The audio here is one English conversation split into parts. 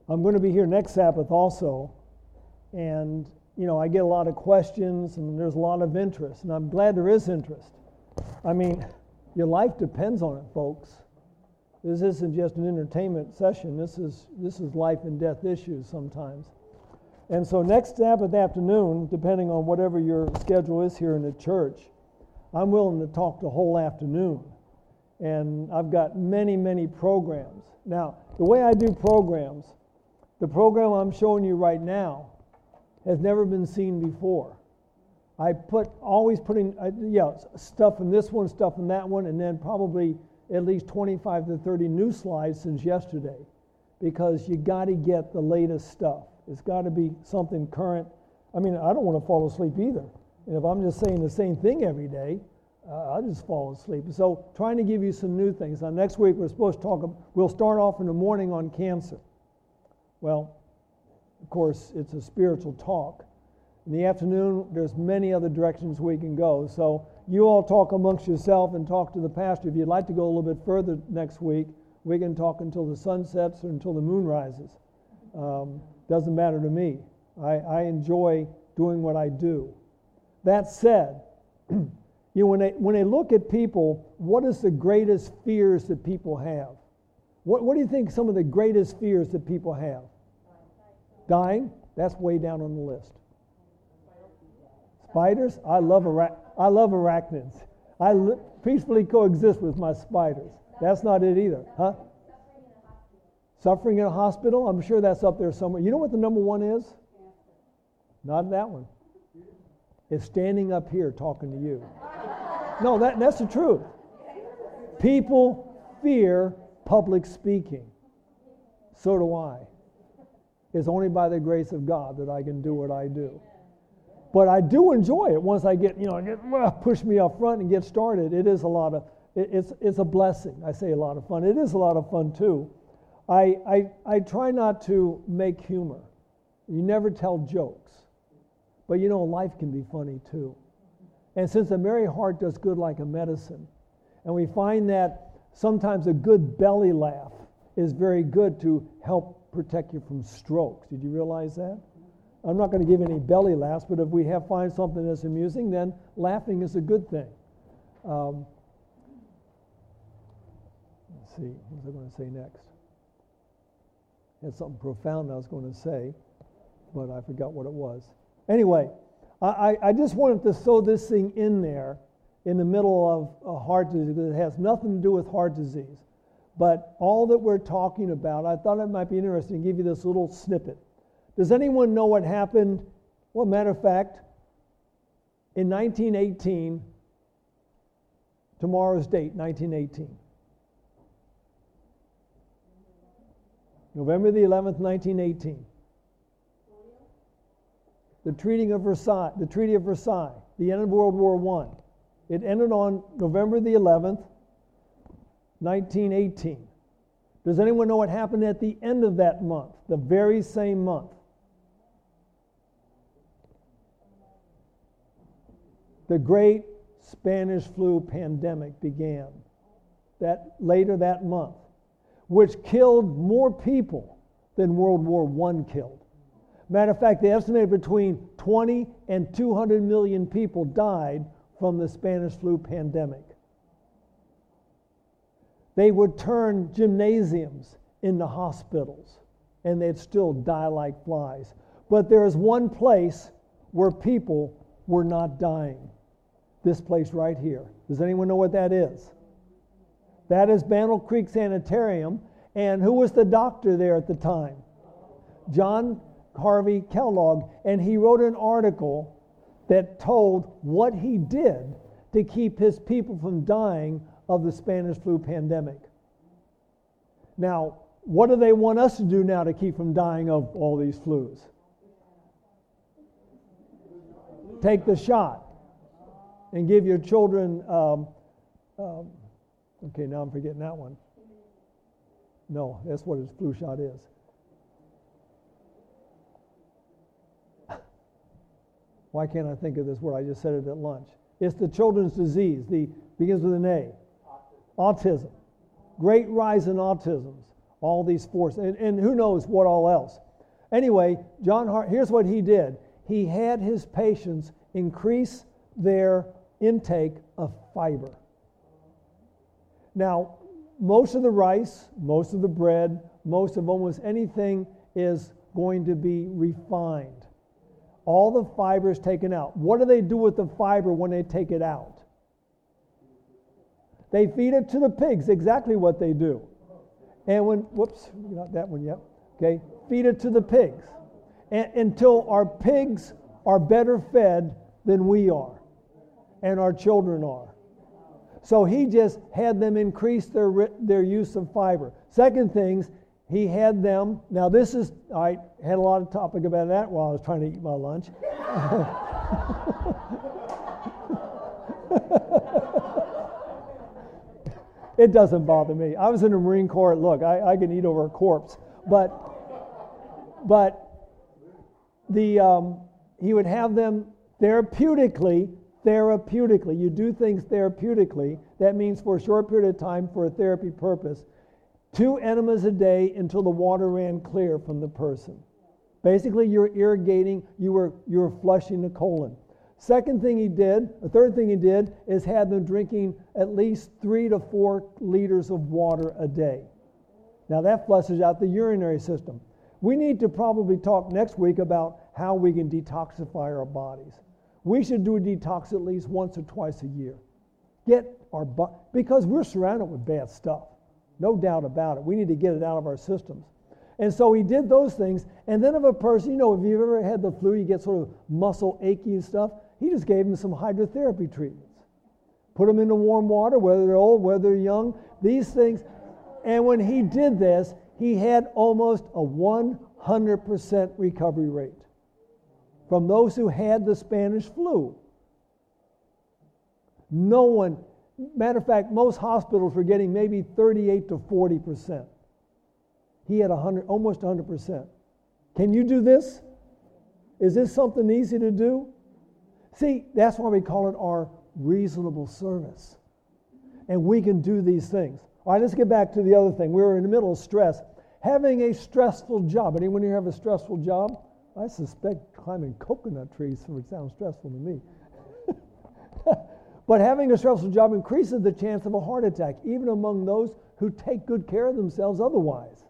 I'm going to be here next Sabbath also, and I get a lot of questions and there's a lot of interest, and I'm glad there is interest. I mean, your life depends on it, folks. This isn't just an entertainment session. This is life and death issues sometimes. And so next Sabbath afternoon, depending on whatever your schedule is here in the church, I'm willing to talk the whole afternoon. And I've got many, many programs. Now, the way I do programs, the program I'm showing you right now has never been seen before. I always putting stuff in this one, stuff in that one, and then probably at least 25 to 30 new slides since yesterday, because you got to get the latest stuff. It's got to be something current. I mean, I don't want to fall asleep either. And if I'm just saying the same thing every day, I'll just fall asleep. So trying to give you some new things. Now next week we're supposed to we'll start off in the morning on cancer. Well, of course, it's a spiritual talk. In the afternoon, there's many other directions we can go. So you all talk amongst yourself and talk to the pastor. If you'd like to go a little bit further next week, we can talk until the sun sets or until the moon rises. Doesn't matter to me. I enjoy doing what I do. That said, when they look at people, what is the greatest fears that people have? What do you think some of the greatest fears that people have? Dying? That's way down on the list. Spiders? I love arachnids. I peacefully coexist with my spiders. That's not it either. Huh? Suffering in a hospital? I'm sure that's up there somewhere. You know what the number one is? Not that one. It's standing up here talking to you. No, that's the truth. People fear public speaking. So do I. It's only by the grace of God that I can do what I do. But I do enjoy it once I get push me up front and get started. It is a lot of, it's a blessing. I say a lot of fun. It is a lot of fun too. I try not to make humor. You never tell jokes. But life can be funny too. And since a merry heart does good like a medicine, and we find that sometimes a good belly laugh is very good to help protect you from strokes. Did you realize that? I'm not going to give any belly laughs, but if we find something that's amusing, then laughing is a good thing. Let's see, what was I going to say next? I had something profound I was going to say, but I forgot what it was. Anyway, I just wanted to throw this thing in there in the middle of heart disease, because it has nothing to do with heart disease. But all that we're talking about, I thought it might be interesting to give you this little snippet. Does anyone know what happened? Well, matter of fact, in 1918, tomorrow's date, 1918. November the 11th, 1918. The Treaty of Versailles, the end of World War I. It ended on November the 11th, 1918. Does anyone know what happened at the end of that month, the very same month? The great Spanish flu pandemic began later that month, which killed more people than World War I killed. Matter of fact, they estimated between 20 and 200 million people died from the Spanish flu pandemic. They would turn gymnasiums into hospitals, and they'd still die like flies. But there is one place where people were not dying. This place right here. Does anyone know what that is? That is Bandle Creek Sanitarium. And who was the doctor there at the time? John Harvey Kellogg. And he wrote an article that told what he did to keep his people from dying of the Spanish flu pandemic. Now, what do they want us to do now to keep from dying of all these flus? Take the shot and give your children, okay, now I'm forgetting that one. No, that's what his flu shot is. Why can't I think of this word? I just said it at lunch. It's the children's disease. Begins with an A. Autism. Great rise in autisms. all these forces, and who knows what all else. Anyway, John Hart, here's what he did. He had his patients increase their intake of fiber. Now, most of the rice, most of the bread, most of almost anything is going to be refined. All the fiber is taken out. What do they do with the fiber when they take it out? They feed it to the pigs, exactly what they do. And when, whoops, not that one yet. Okay, feed it to the pigs. Until our pigs are better fed than we are, and our children are. So he just had them increase their use of fiber. Second things, he had them, now this is, I had a lot of topic about that while I was trying to eat my lunch. It doesn't bother me. I was in the Marine Corps. Look, I can eat over a corpse. But he would have them therapeutically. You do things therapeutically. That means for a short period of time for a therapy purpose. 2 enemas a day until the water ran clear from the person. Basically, you're irrigating, you were flushing the colon. Third thing he did is had them drinking at least 3 to 4 liters of water a day. Now that flushes out the urinary system. We need to probably talk next week about how we can detoxify our bodies. We should do a detox at least once or twice a year. Because we're surrounded with bad stuff. No doubt about it. We need to get it out of our systems. And so he did those things. And then if a person, if you've ever had the flu, you get sort of muscle achy and stuff, he just gave them some hydrotherapy treatments. Put them into warm water, whether they're old, whether they're young, these things. And when he did this, he had almost a 100% recovery rate from those who had the Spanish flu. No one, matter of fact, most hospitals were getting maybe 38 to 40%. He had almost 100%. Can you do this? Is this something easy to do? See, that's why we call it our reasonable service. And we can do these things. All right, let's get back to the other thing. We were in the middle of stress. Having a stressful job. Anyone here have a stressful job? I suspect climbing coconut trees would sound stressful to me. But having a stressful job increases the chance of a heart attack, even among those who take good care of themselves otherwise.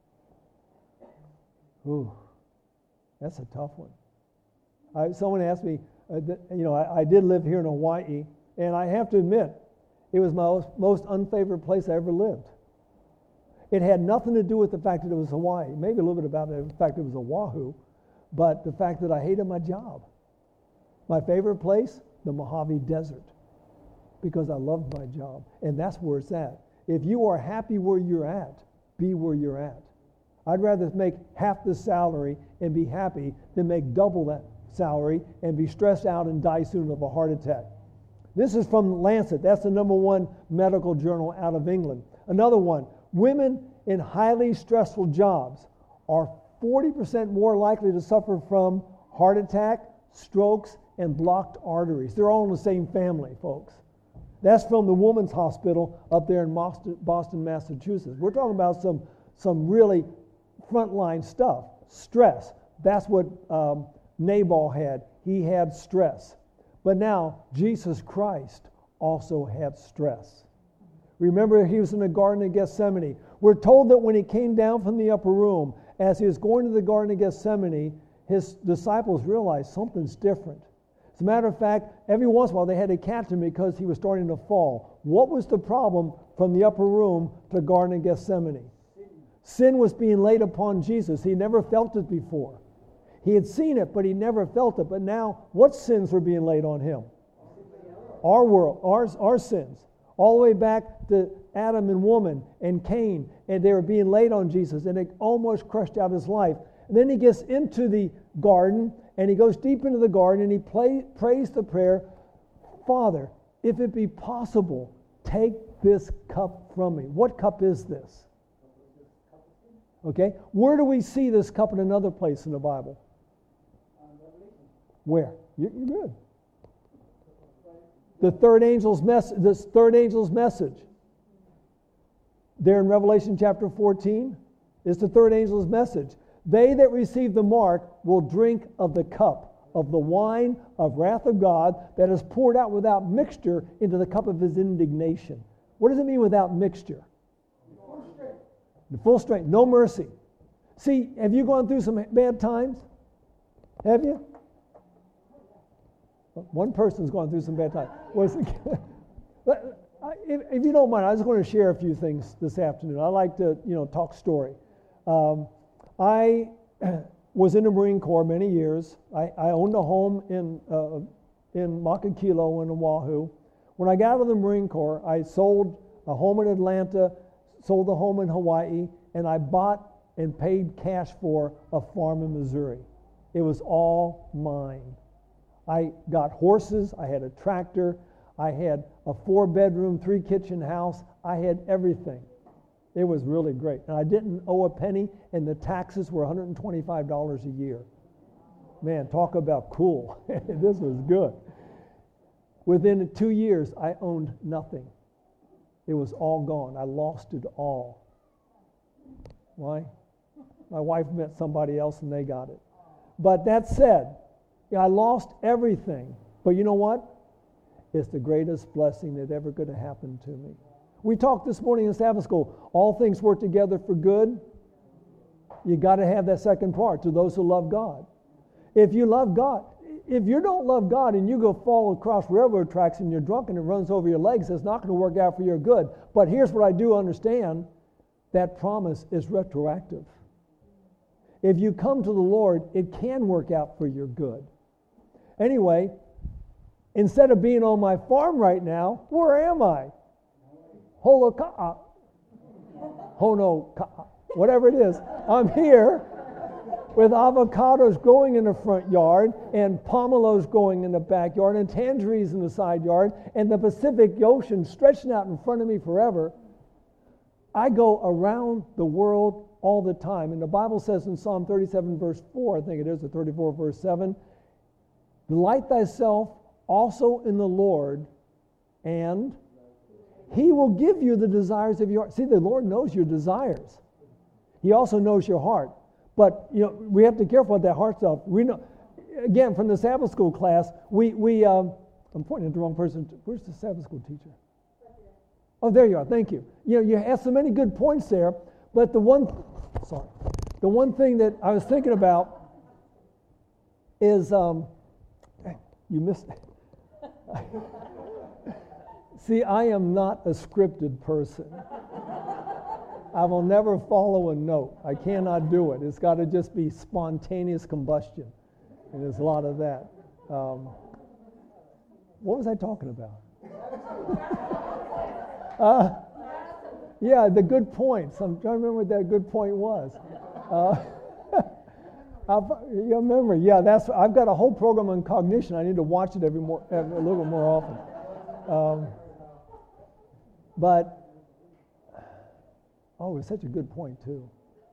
Ooh, that's a tough one. Someone asked me, I did live here in Hawaii, and I have to admit, it was my most unfavorite place I ever lived. It had nothing to do with the fact that it was Hawaii, maybe a little bit about the fact it was Oahu, but the fact that I hated my job. My favorite place, the Mojave Desert, because I loved my job, and that's where it's at. If you are happy where you're at, be where you're at. I'd rather make half the salary and be happy than make double that salary and be stressed out and die soon of a heart attack. This is from Lancet. That's the #1 medical journal out of England. Another one, women in highly stressful jobs are 40% more likely to suffer from heart attack, strokes, and blocked arteries. They're all in the same family, folks. That's from the Women's Hospital up there in Boston, Massachusetts. We're talking about some really frontline stuff. Stress. That's what Nabal had. He had stress. But now, Jesus Christ also had stress. Remember, he was in the Garden of Gethsemane. We're told that when he came down from the upper room, as he was going to the Garden of Gethsemane, his disciples realized something's different. As a matter of fact, every once in a while they had to catch him because he was starting to fall. What was the problem from the upper room to the Garden of Gethsemane? Sin was being laid upon Jesus. He never felt it before. He had seen it, but he never felt it. But now, what sins were being laid on him? Our world, our sins. All the way back to Adam and woman and Cain, and they were being laid on Jesus, and it almost crushed out his life. And then he gets into the garden, and he goes deep into the garden, and he prays the prayer, Father, if it be possible, take this cup from me. What cup is this? Okay, where do we see this cup in another place in the Bible? Where? You're good. The third angel's message. There in Revelation chapter 14, It's the third angel's message. They that receive the mark will drink of the cup of the wine of wrath of God that is poured out without mixture into the cup of his indignation. What does it mean without mixture? The full strength, no mercy. See, have you gone through some bad times? Have you? One person's gone through some bad times. If you don't mind, I just want to share a few things this afternoon. I like to, talk story. I was in the Marine Corps many years. I owned a home in Makakilo in Oahu. When I got out of the Marine Corps, I sold a home in Atlanta, sold a home in Hawaii, and I bought and paid cash for a farm in Missouri. It was all mine. I got horses, I had a tractor, I had a 4-bedroom, 3-kitchen house. I had everything. It was really great. And I didn't owe a penny, and the taxes were $125 a year. Man, talk about cool. This was good. Within 2 years, I owned nothing. It was all gone. I lost it all. Why? My wife met somebody else and they got it. But that said, I lost everything. But you know what? It's the greatest blessing that ever could have happened to me. We talked this morning in Sabbath school. All things work together for good. You got to have that second part, to those who love God. If you love God, if you don't love God and you go fall across railroad tracks and you're drunk and it runs over your legs, it's not going to work out for your good. But here's what I do understand. That promise is retroactive. If you come to the Lord, it can work out for your good. Anyway, instead of being on my farm right now, where am I? Holoka'a. Honoka'a. Whatever it is. I'm here with avocados growing in the front yard and pomelos growing in the backyard and tangerines in the side yard and the Pacific Ocean stretching out in front of me forever. I go around the world all the time. And the Bible says in Psalm 37 verse 4, I think it is, or 34 verse 7, delight thyself also in the Lord, and he will give you the desires of your heart. See, the Lord knows your desires. He also knows your heart. But, we have to be careful with that heart stuff. We know, again, from the Sabbath school class, I'm pointing at the wrong person. Where's the Sabbath school teacher? Oh, there you are. Thank you. You have so many good points there. But the one thing that I was thinking about is, you missed it. See, I am not a scripted person. I will never follow a note. I cannot do it. It's got to just be spontaneous combustion. And there's a lot of that. What was I talking about? Yeah, the good points. I'm trying to remember what that good point was. You remember? Yeah, I've got a whole program on cognition. I need to watch it a little bit more often. But it's such a good point too.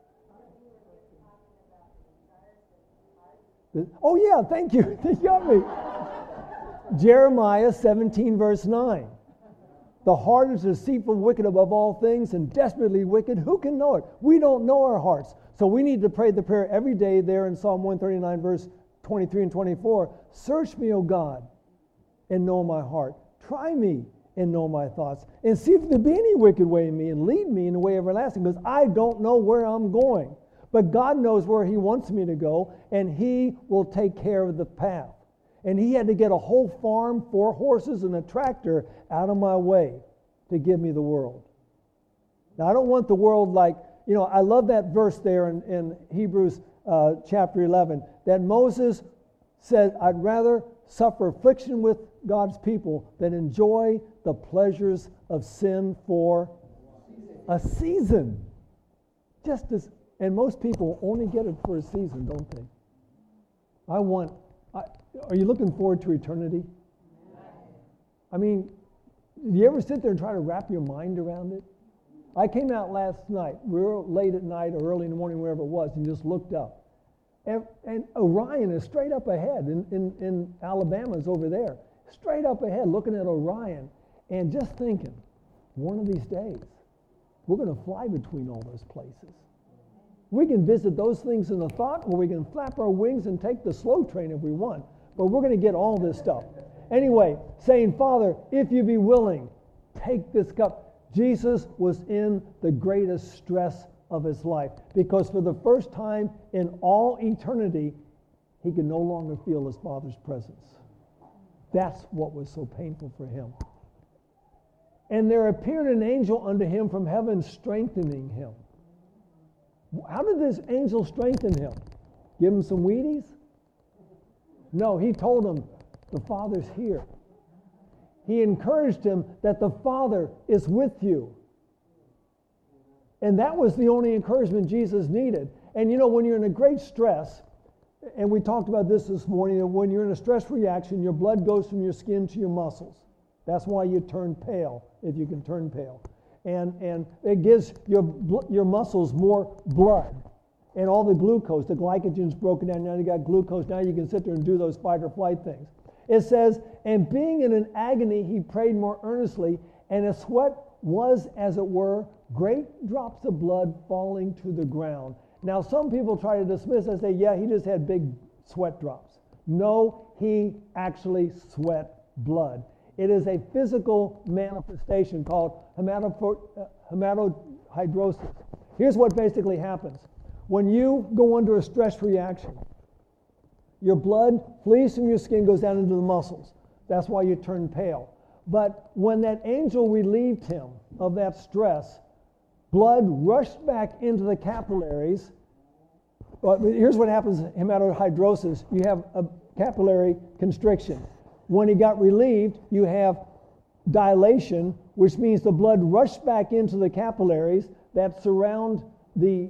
Oh yeah, thank you. You got me. Jeremiah 17 verse 9. The heart is deceitful, wicked above all things, and desperately wicked. Who can know it? We don't know our hearts. So we need to pray the prayer every day there in Psalm 139, verse 23 and 24. Search me, O God, and know my heart. Try me and know my thoughts. And see if there be any wicked way in me, and lead me in the way everlasting, because I don't know where I'm going. But God knows where he wants me to go, and he will take care of the path. And he had to get a whole farm, 4 horses, and a tractor out of my way to give me the world. Now, I don't want the world like, I love that verse there in Hebrews chapter 11, that Moses said, I'd rather suffer affliction with God's people than enjoy the pleasures of sin for a season. And most people only get it for a season, don't they? Are you looking forward to eternity? I mean, do you ever sit there and try to wrap your mind around it? I came out last night, real late at night or early in the morning, wherever it was, and just looked up. And Orion is straight up ahead in Alabama is over there. Straight up ahead, looking at Orion, and just thinking, one of these days, we're going to fly between all those places. We can visit those things in a thought, or we can flap our wings and take the slow train if we want. But we're going to get all this stuff. Anyway, saying, Father, if you be willing, take this cup. Jesus was in the greatest stress of his life, because for the first time in all eternity, he could no longer feel his Father's presence. That's what was so painful for him. And there appeared an angel unto him from heaven, strengthening him. How did this angel strengthen him? Give him some Wheaties? No, he told him, the Father's here. He encouraged him that the Father is with you. And that was the only encouragement Jesus needed. And you know, when you're in a great stress, and we talked about this morning, that when you're in a stress reaction, your blood goes from your skin to your muscles. That's why you turn pale, if you can turn pale. And it gives your muscles more blood. And all the glucose, the glycogen's broken down, now you got glucose, now you can sit there and do those fight or flight things. It says, and being in an agony, he prayed more earnestly, and his sweat was, as it were, great drops of blood falling to the ground. Now, some people try to dismiss and say, yeah, he just had big sweat drops. No, he actually sweat blood. It is a physical manifestation called hematodhidrosis. Here's what basically happens. When you go under a stress reaction, your blood flees from your skin, goes down into the muscles. That's why you turn pale. But when that angel relieved him of that stress, blood rushed back into the capillaries. Well, here's what happens in hematodhidrosis. You have a capillary constriction. When he got relieved, you have dilation, which means the blood rushed back into the capillaries that surround the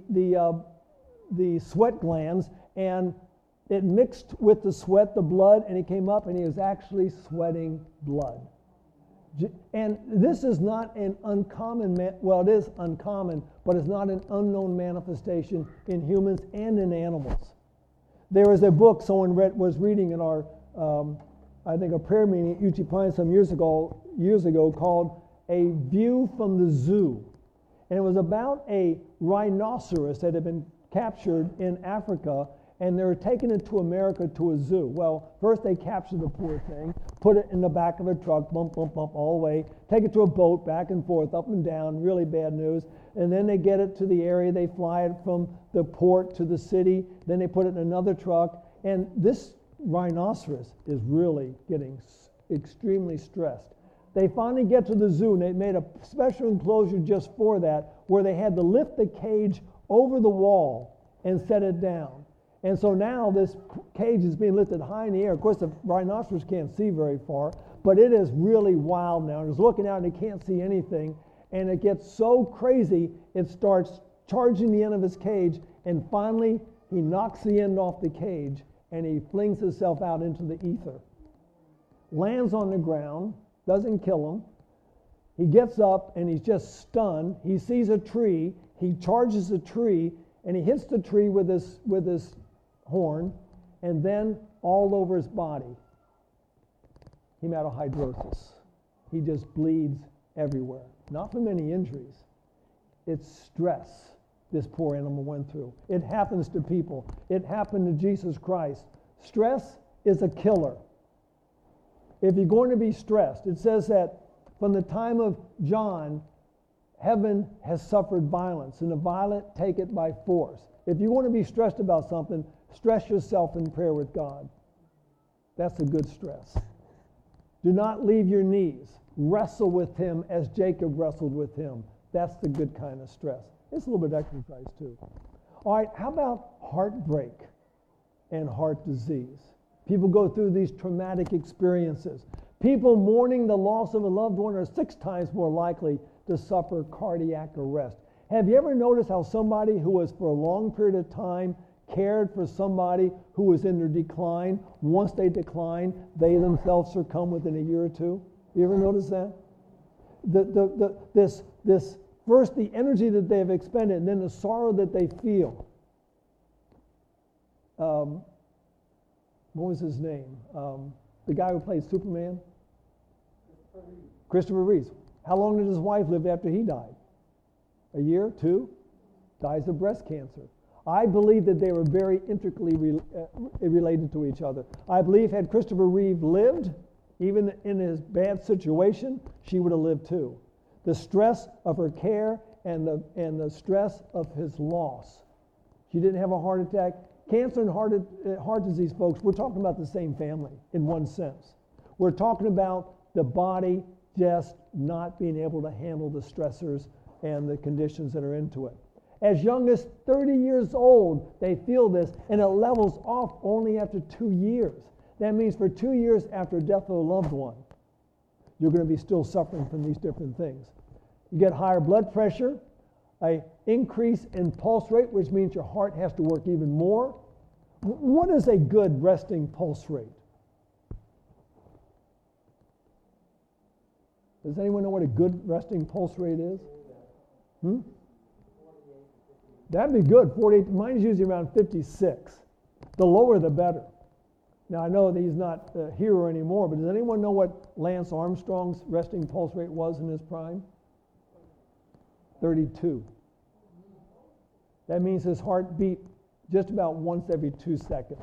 sweat glands, and it mixed with the sweat, the blood, and he came up and he was actually sweating blood. And this is not an uncommon, well, it is uncommon, but it's not an unknown manifestation in humans and in animals. There was a book someone was reading in our, I think, a prayer meeting at UT Pine some years ago called A View from the Zoo. And it was about a rhinoceros that had been captured in Africa, and they were taking it to America to a zoo. Well, first they captured the poor thing, put it in the back of a truck, bump, bump, bump, all the way, take it to a boat, back and forth, up and down, really bad news. And then they get it to the area, they fly it from the port to the city, then they put it in another truck, and this rhinoceros is really getting extremely stressed. They finally get to the zoo, and they made a special enclosure just for that, where they had to lift the cage over the wall and set it down. And so now this cage is being lifted high in the air. Of course, the rhinoceros can't see very far, but it is really wild now. It's looking out and it can't see anything, and it gets so crazy, it starts charging the end of his cage, and finally he knocks the end off the cage, and he flings himself out into the ether. Lands on the ground, doesn't kill him. He gets up and he's just stunned. He sees a tree, he charges the tree, and he hits the tree with his horn, and then all over his body, hematodhidrosis. He just bleeds everywhere. Not from any injuries. It's stress this poor animal went through. It happens to people. It happened to Jesus Christ. Stress is a killer. If you're going to be stressed, it says that from the time of John, heaven has suffered violence, and the violent take it by force. If you want to be stressed about something, stress yourself in prayer with God. That's a good stress. Do not leave your knees. Wrestle with him as Jacob wrestled with him. That's the good kind of stress. It's a little bit of exercise too. All right, how about heartbreak and heart disease? People go through these traumatic experiences. People mourning the loss of a loved one are 6 times more likely to suffer cardiac arrest. Have you ever noticed how somebody who was for a long period of time cared for somebody who was in their decline, once they decline, they themselves succumb within a year or two? You ever notice that? This first the energy that they've expended, and then the sorrow that they feel. What was his name? The guy who played Superman? Christopher Reeves. How long did his wife live after he died? A year? 2? Dies of breast cancer. I believe that they were very intricately related to each other. I believe had Christopher Reeve lived, even in his bad situation, she would have lived too. The stress of her care and the stress of his loss. She didn't have a heart attack. Cancer and heart disease, folks, we're talking about the same family in one sense. We're talking about the body just not being able to handle the stressors and the conditions that are into it. As young as 30 years old, they feel this, and it levels off only after 2 years. That means for 2 years after death of a loved one, you're going to be still suffering from these different things. You get higher blood pressure, an increase in pulse rate, which means your heart has to work even more. What is a good resting pulse rate? Does anyone know what a good resting pulse rate is? That'd be good. 48. Mine is usually around 56. The lower, the better. Now, I know that he's not a hero anymore, but does anyone know what Lance Armstrong's resting pulse rate was in his prime? 32. That means his heart beat just about once every 2 seconds.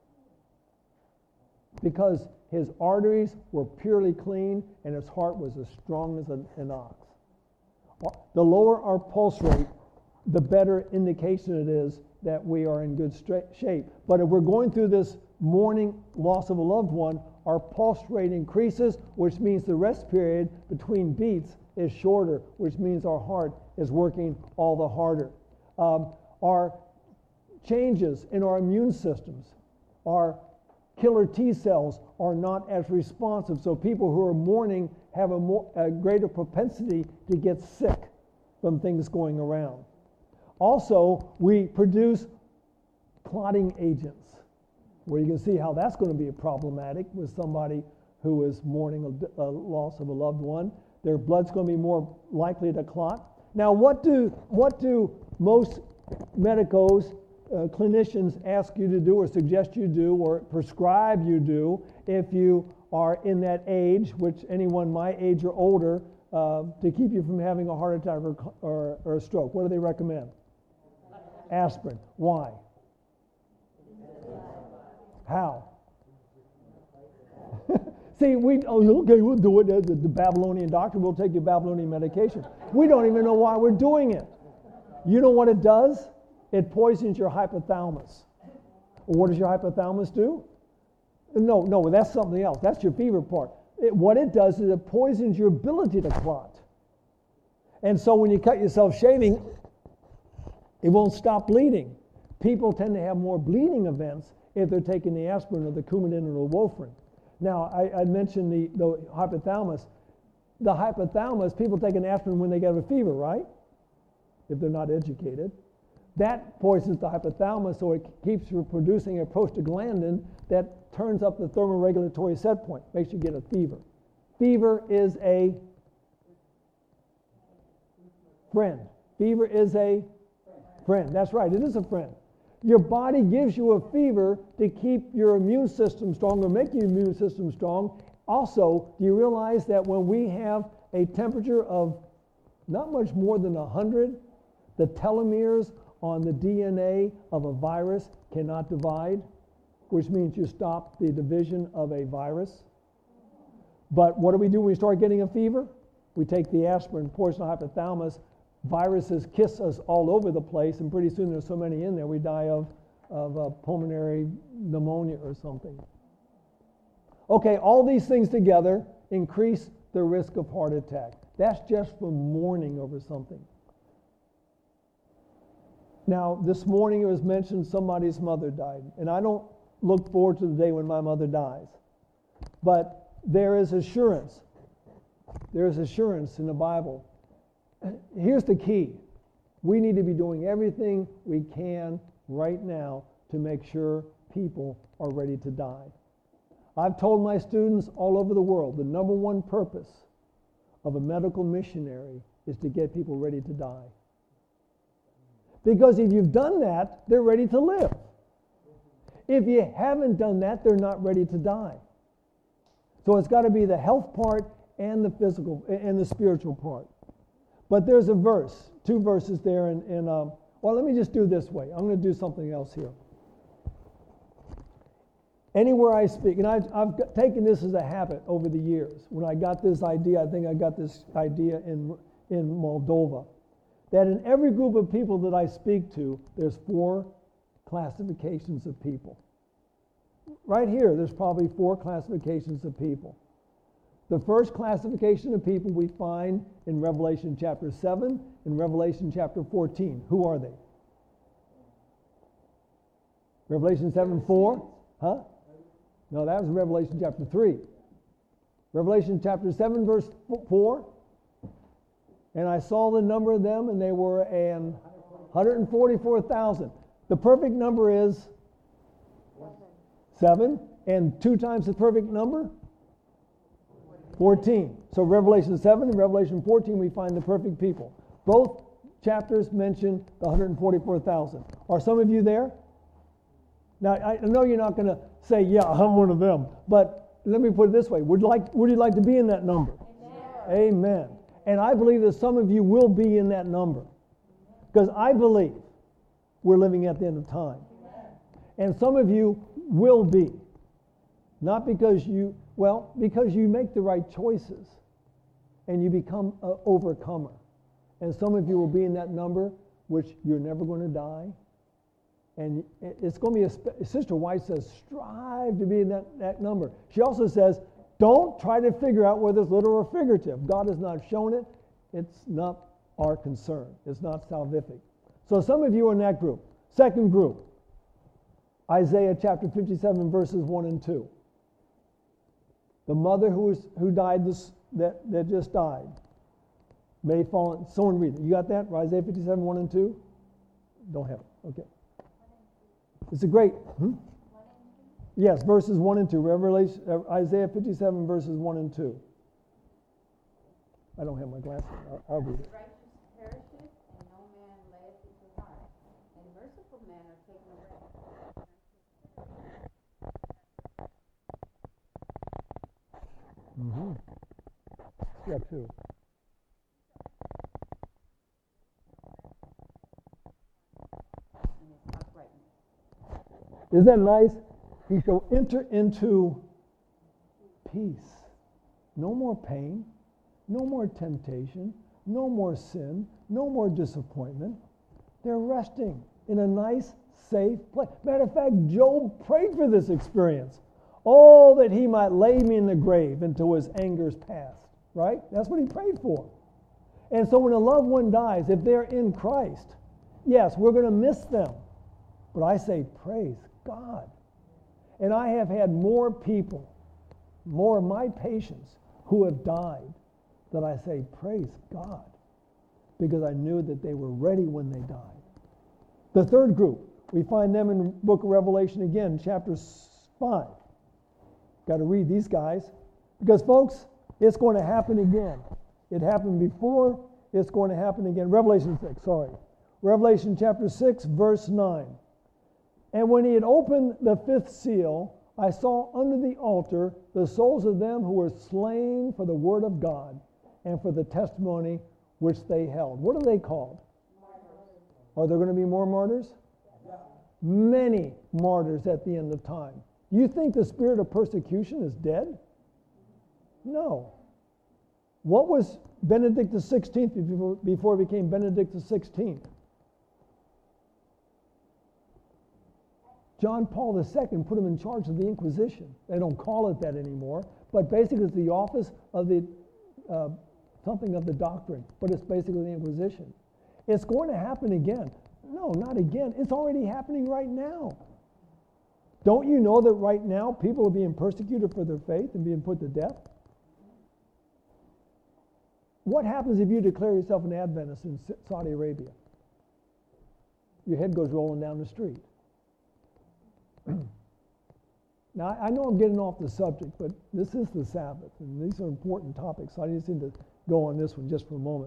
Because his arteries were purely clean and his heart was as strong as an ox. The lower our pulse rate, the better indication it is that we are in good shape. But if we're going through this mourning loss of a loved one, our pulse rate increases, which means the rest period between beats is shorter, which means our heart is working all the harder. Our changes in our immune systems, our killer T cells are not as responsive. So people who are mourning have a greater propensity to get sick from things going around. Also, we produce clotting agents, where you can see how that's going to be problematic with somebody who is mourning a loss of a loved one. Their blood's going to be more likely to clot. Now, what do most medicos, clinicians ask you to do or suggest you do or prescribe you do if you are in that age, which anyone my age or older, to keep you from having a heart attack or a stroke? What do they recommend? Aspirin. Why? How? See, we'll do it as the Babylonian doctor. We'll take your Babylonian medication. We don't even know why we're doing it. You know what it does? It poisons your hypothalamus. Well, what does your hypothalamus do? No, that's something else. That's your fever part. What it does is it poisons your ability to clot. And so when you cut yourself shaving, it won't stop bleeding. People tend to have more bleeding events if they're taking the aspirin or the Coumadin or the Warfarin. Now, I mentioned the hypothalamus. The hypothalamus, people take an aspirin when they get a fever, right? If they're not educated. That poisons the hypothalamus, so it keeps you producing a prostaglandin that turns up the thermoregulatory set point, makes you get a fever. Fever is a friend. Fever is a friend. That's right, it is a friend. Your body gives you a fever to keep your immune system strong or make your immune system strong. Also, do you realize that when we have a temperature of not much more than 100, the telomeres on the DNA of a virus cannot divide, which means you stop the division of a virus. But what do we do when we start getting a fever? We take the aspirin, poison the hypothalamus. Viruses kiss us all over the place, and pretty soon there's so many in there we die of pulmonary pneumonia or something. Okay, all these things together increase the risk of heart attack. That's just from mourning over something. Now, this morning it was mentioned somebody's mother died, and I don't look forward to the day when my mother dies. But there is assurance. There is assurance in the Bible. Here's the key. We need to be doing everything we can right now to make sure people are ready to die. I've told my students all over the world the number one purpose of a medical missionary is to get people ready to die. Because if you've done that, they're ready to live. If you haven't done that, they're not ready to die. So it's got to be the health part and the physical and the spiritual part. But there's a verse, two verses there in Well, let me just do this way. I'm going to do something else here. Anywhere I speak, and I've taken this as a habit over the years. When I got this idea, I think I got this idea in Moldova, that in every group of people that I speak to, there's 4 classifications of people. Right here, there's probably 4 classifications of people. The first classification of people we find in Revelation chapter 7 and Revelation chapter 14. Who are they? Revelation 7:4? Huh? No, that was Revelation chapter 3. Revelation chapter 7, verse 4. And I saw the number of them, and they were 144,000. The perfect number is 7. And 2 times the perfect number? 14. So Revelation 7 and Revelation 14, we find the perfect people. Both chapters mention the 144,000. Are some of you there? Now, I know you're not going to say, yeah, I'm one of them. But let me put it this way. Would you like to be in that number? Amen. Amen. And I believe that some of you will be in that number. Because I believe we're living at the end of time. And some of you will be. Not because because you make the right choices and you become an overcomer. And some of you will be in that number, which you're never going to die. And it's going to be, Sister White says, strive to be in that number. She also says, don't try to figure out whether it's literal or figurative. God has not shown it. It's not our concern. It's not salvific. So some of you are in that group. Second group, Isaiah chapter 57, verses 1 and 2. The mother who died that just died may fall. Someone read it. You got that? Isaiah 57, 1 and 2? Don't have it. Okay. It's a great. Yes, verses 1 and 2. Isaiah 57, verses 1 and 2. I don't have my glasses. I'll read it. Righteous perisheth, and no man layeth it to heart, and merciful men are taken away. Step 2. And his uprightness. Isn't that nice? He shall enter into peace. No more pain, no more temptation, no more sin, no more disappointment. They're resting in a nice, safe place. Matter of fact, Job prayed for this experience. Oh, that he might lay me in the grave until his anger's past. Right? That's what he prayed for. And so when a loved one dies, if they're in Christ, yes, we're going to miss them. But I say, praise God. And I have had more people, more of my patients who have died, that I say, praise God, because I knew that they were ready when they died. The third group, we find them in the book of Revelation again, chapter 5. Got to read these guys, because folks, it's going to happen again. It happened before, it's going to happen again. Revelation chapter 6, verse 9. And when he had opened the 5th seal, I saw under the altar the souls of them who were slain for the word of God and for the testimony which they held. What are they called? Martyrs. Are there going to be more martyrs? Yeah. Many martyrs at the end of time. You think the spirit of persecution is dead? No. What was Benedict XVI before he became Benedict XVI? John Paul II put him in charge of the Inquisition. They don't call it that anymore, but basically it's the office of the something of the doctrine, but it's basically the Inquisition. It's going to happen again. No, not again. It's already happening right now. Don't you know that right now people are being persecuted for their faith and being put to death? What happens if you declare yourself an Adventist in Saudi Arabia? Your head goes rolling down the street. Now, I know I'm getting off the subject, but this is the Sabbath, and these are important topics, so I just need to go on this one just for a moment.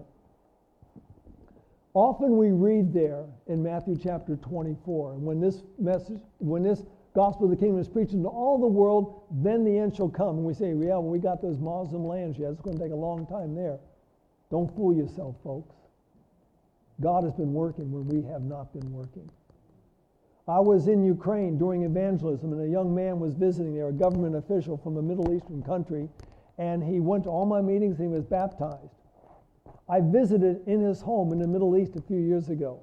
Often we read there in Matthew chapter 24, and when this gospel of the kingdom is preached into all the world, then the end shall come. And we say, yeah, well, we got those Muslim lands yet. It's going to take a long time there. Don't fool yourself, folks. God has been working when we have not been working. I was in Ukraine during evangelism, and a young man was visiting there, a government official from a Middle Eastern country, and he went to all my meetings and he was baptized. I visited in his home in the Middle East a few years ago.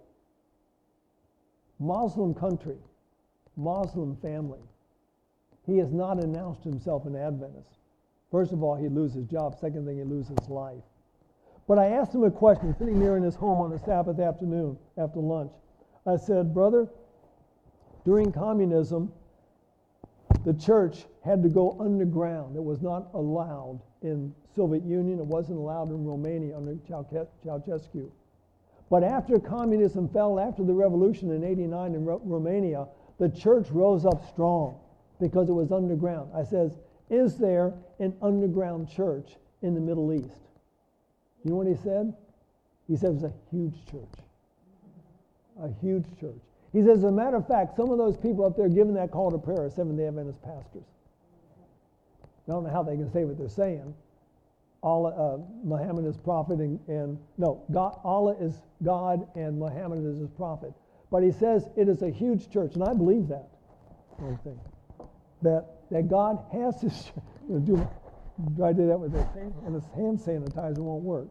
Muslim country, Muslim family. He has not announced himself an Adventist. First of all, he'd lose his job. Second thing, he'd lose his life. But I asked him a question, sitting there in his home on a Sabbath afternoon after lunch. I said, brother, during communism, the church had to go underground. It was not allowed in Soviet Union. It wasn't allowed in Romania under Ceausescu. But after communism fell, after the revolution in '89 in Romania, the church rose up strong because it was underground. I says, is there an underground church in the Middle East? You know what he said? He said it was a huge church. A huge church. He says, as a matter of fact, some of those people up there giving that call to prayer are Seventh-day Adventist pastors. I don't know how they can say what they're saying. Allah, Muhammad is prophet Allah is God and Muhammad is his prophet. But he says it is a huge church, and I believe that whole thing. That God has his church. Try to do that with this hand, and this hand sanitizer won't work.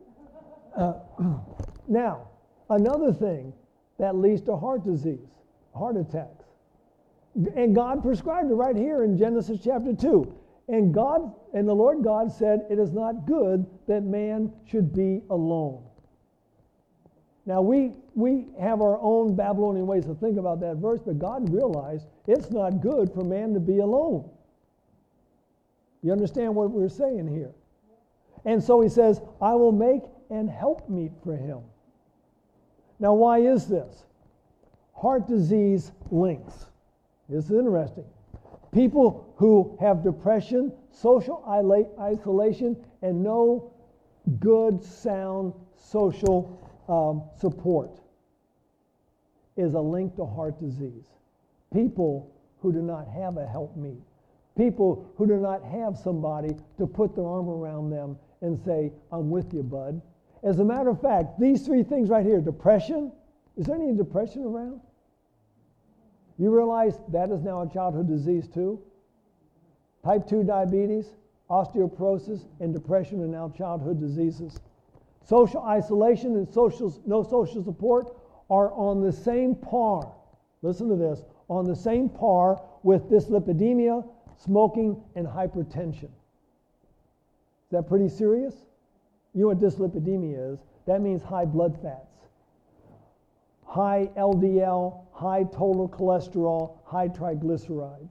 Now, another thing that leads to heart disease, heart attacks. And God prescribed it right here in Genesis chapter 2. And the Lord God said, it is not good that man should be alone. Now we have our own Babylonian ways to think about that verse, but God realized it's not good for man to be alone. You understand what we're saying here? And so he says, I will make an helpmeet for him. Now, why is this? Heart disease links. This is interesting. People who have depression, social isolation, and no good, sound social support is a link to heart disease. People who do not have a helpmeet. People who do not have somebody to put their arm around them and say, I'm with you, bud. As a matter of fact, these three things right here, depression, is there any depression around? You realize that is now a childhood disease too? Type 2 diabetes, osteoporosis, and depression are now childhood diseases. Social isolation and no social support are on the same par, listen to this, on the same par with dyslipidemia, smoking, and hypertension. Is that pretty serious? You know what dyslipidemia is? That means high blood fats. High LDL, high total cholesterol, high triglycerides.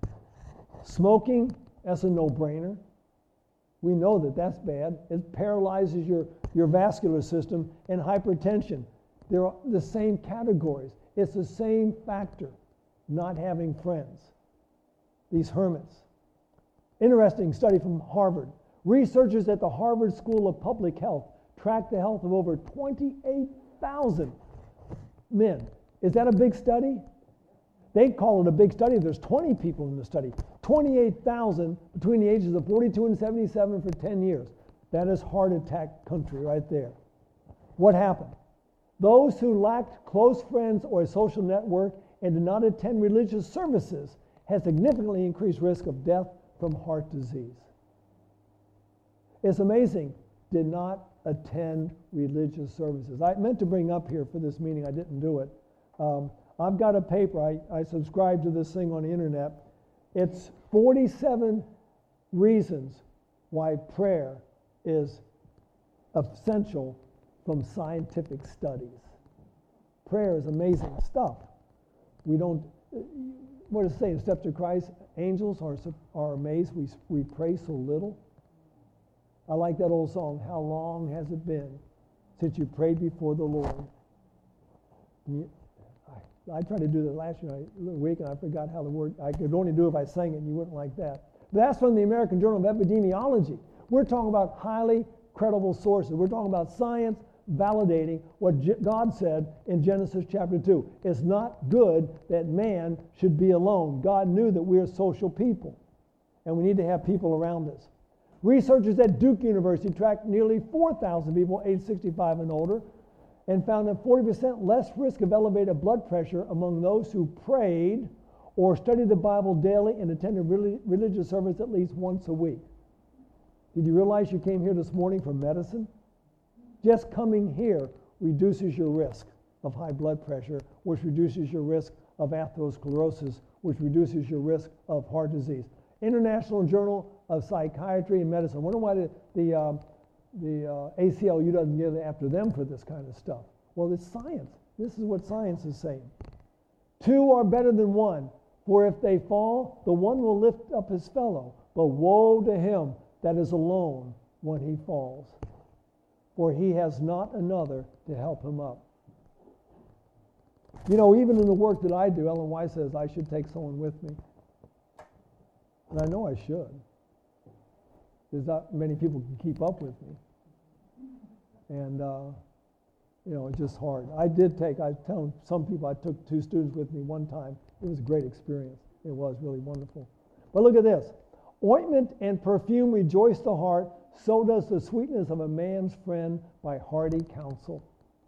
Smoking, that's a no-brainer. We know that that's bad. It paralyzes your vascular system. And hypertension, they're the same categories. It's the same factor, not having friends. These hermits. Interesting study from Harvard. Researchers at the Harvard School of Public Health tracked the health of over 28,000 men. Is that a big study? They'd call it a big study. There's 20 people in the study. 28,000 between the ages of 42 and 77 for 10 years. That is heart attack country right there. What happened? Those who lacked close friends or a social network and did not attend religious services had significantly increased risk of death from heart disease. It's amazing, did not attend religious services. I meant to bring up here for this meeting, I didn't do it. I've got a paper, I subscribe to this thing on the internet. It's 47 reasons why prayer is essential from scientific studies. Prayer is amazing stuff. We don't, what does it say in Steps to Christ? Angels are amazed we pray so little. I like that old song, how long has it been since you prayed before the Lord? I tried to do that last week, and I forgot how the word, I could only do it if I sang it, and you wouldn't like that. But that's from the American Journal of Epidemiology. We're talking about highly credible sources. We're talking about science validating what God said in Genesis chapter 2. It's not good that man should be alone. God knew that we're social people, and we need to have people around us. Researchers at Duke University tracked nearly 4,000 people aged 65 and older and found a 40% less risk of elevated blood pressure among those who prayed or studied the Bible daily and attended religious service at least once a week. Did you realize you came here this morning for medicine? Just coming here reduces your risk of high blood pressure, which reduces your risk of atherosclerosis, which reduces your risk of heart disease. International Journal of Psychiatry and Medicine. I wonder why the ACLU doesn't get after them for this kind of stuff. Well, it's science. This is what science is saying. Two are better than one, for if they fall, the one will lift up his fellow. But woe to him that is alone when he falls, for he has not another to help him up. You know, even in the work that I do, Ellen White says I should take someone with me. And I know I should. There's not many people who can keep up with me. And, you know, it's just hard. I tell some people I took 2 students with me one time. It was a great experience. It was really wonderful. But look at this. Ointment and perfume rejoice the heart, so does the sweetness of a man's friend by hearty counsel.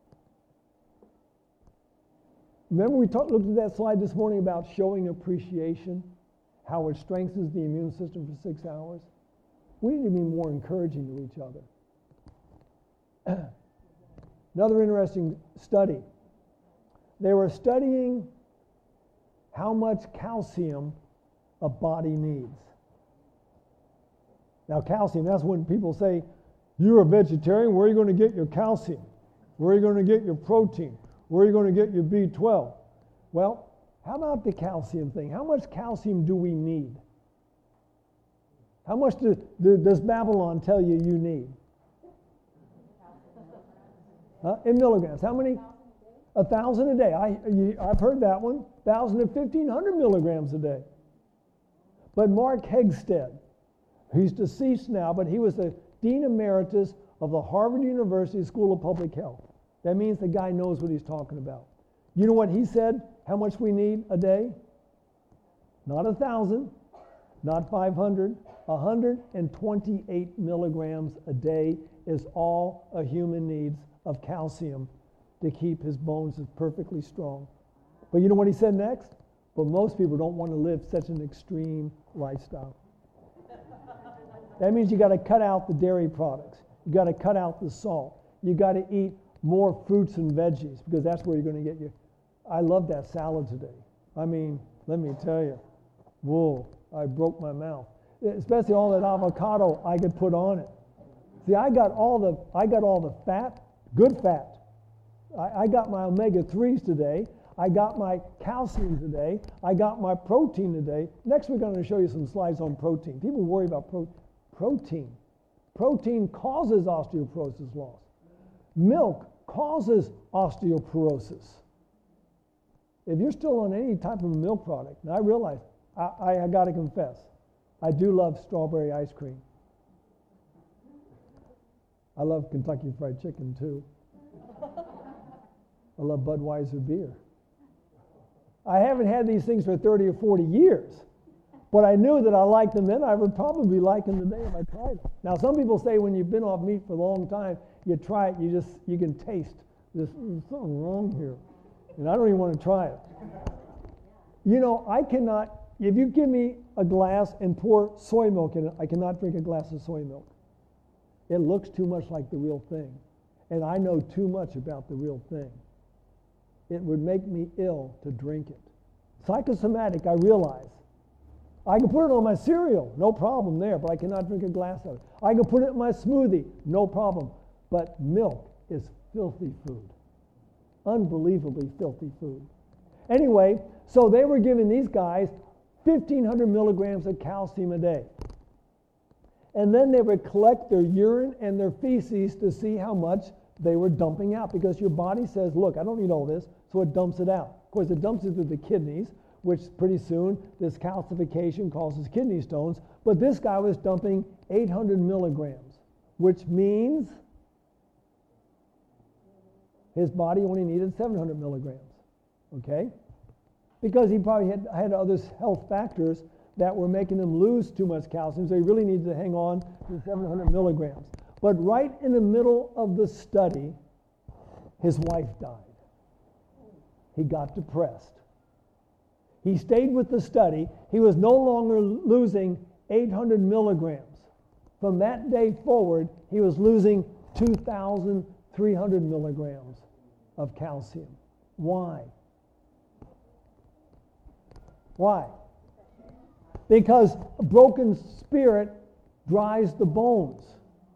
Remember we looked at that slide this morning about showing appreciation, how it strengthens the immune system for 6 hours? We need to be more encouraging to each other. Another interesting study. They were studying how much calcium a body needs. Now calcium, that's when people say, you're a vegetarian, where are you going to get your calcium? Where are you going to get your protein? Where are you going to get your B12? Well, how about the calcium thing? How much calcium do we need? How much does Babylon tell you you need? In milligrams. How many? 1,000 a day. I've heard that one. 1,000 to 1,500 milligrams a day. But Mark Hegsted, he's deceased now, but he was the Dean Emeritus of the Harvard University School of Public Health. That means the guy knows what he's talking about. You know what he said, how much we need a day? Not 1,000, not 500, 128 milligrams a day is all a human needs of calcium to keep his bones perfectly strong. But you know what he said next? But most people don't want to live such an extreme lifestyle. That means you got to cut out the dairy products. You got to cut out the salt. You got to eat more fruits and veggies because that's where you're going to get your... I love that salad today. I mean, let me tell you, whoa, I broke my mouth. Especially all that avocado I could put on it. See, I got all the fat, good fat. I got my omega-3s today. I got my calcium today. I got my protein today. Next week I'm going to show you some slides on protein. People worry about protein. Protein causes osteoporosis loss. Milk causes osteoporosis. If you're still on any type of milk product, and I realize, I got to confess, I do love strawberry ice cream. I love Kentucky Fried Chicken too. I love Budweiser beer. I haven't had these things for 30 or 40 years, but I knew that I liked them then. I would probably like them today if I tried them. Now, some people say when you've been off meat for a long time, you try it, you can taste there's something wrong here, and I don't even want to try it. You know, I cannot, if you give me a glass and pour soy milk in it, I cannot drink a glass of soy milk. It looks too much like the real thing, and I know too much about the real thing. It would make me ill to drink it. Psychosomatic, I realize. I can put it on my cereal, no problem there, but I cannot drink a glass of it. I can put it in my smoothie, no problem. But milk is filthy food. Unbelievably filthy food. Anyway, so they were giving these guys 1,500 milligrams of calcium a day. And then they would collect their urine and their feces to see how much they were dumping out, because your body says, look, I don't need all this, so it dumps it out. Of course, it dumps it through the kidneys, which pretty soon this calcification causes kidney stones, but this guy was dumping 800 milligrams, which means his body only needed 700 milligrams, okay? Because he probably had other health factors that were making him lose too much calcium, so he really needed to hang on to 700 milligrams. But right in the middle of the study, his wife died. He got depressed. He stayed with the study. He was no longer losing 800 milligrams. From that day forward, he was losing 2,300 milligrams of calcium. Why? Why? Because a broken spirit dries the bones.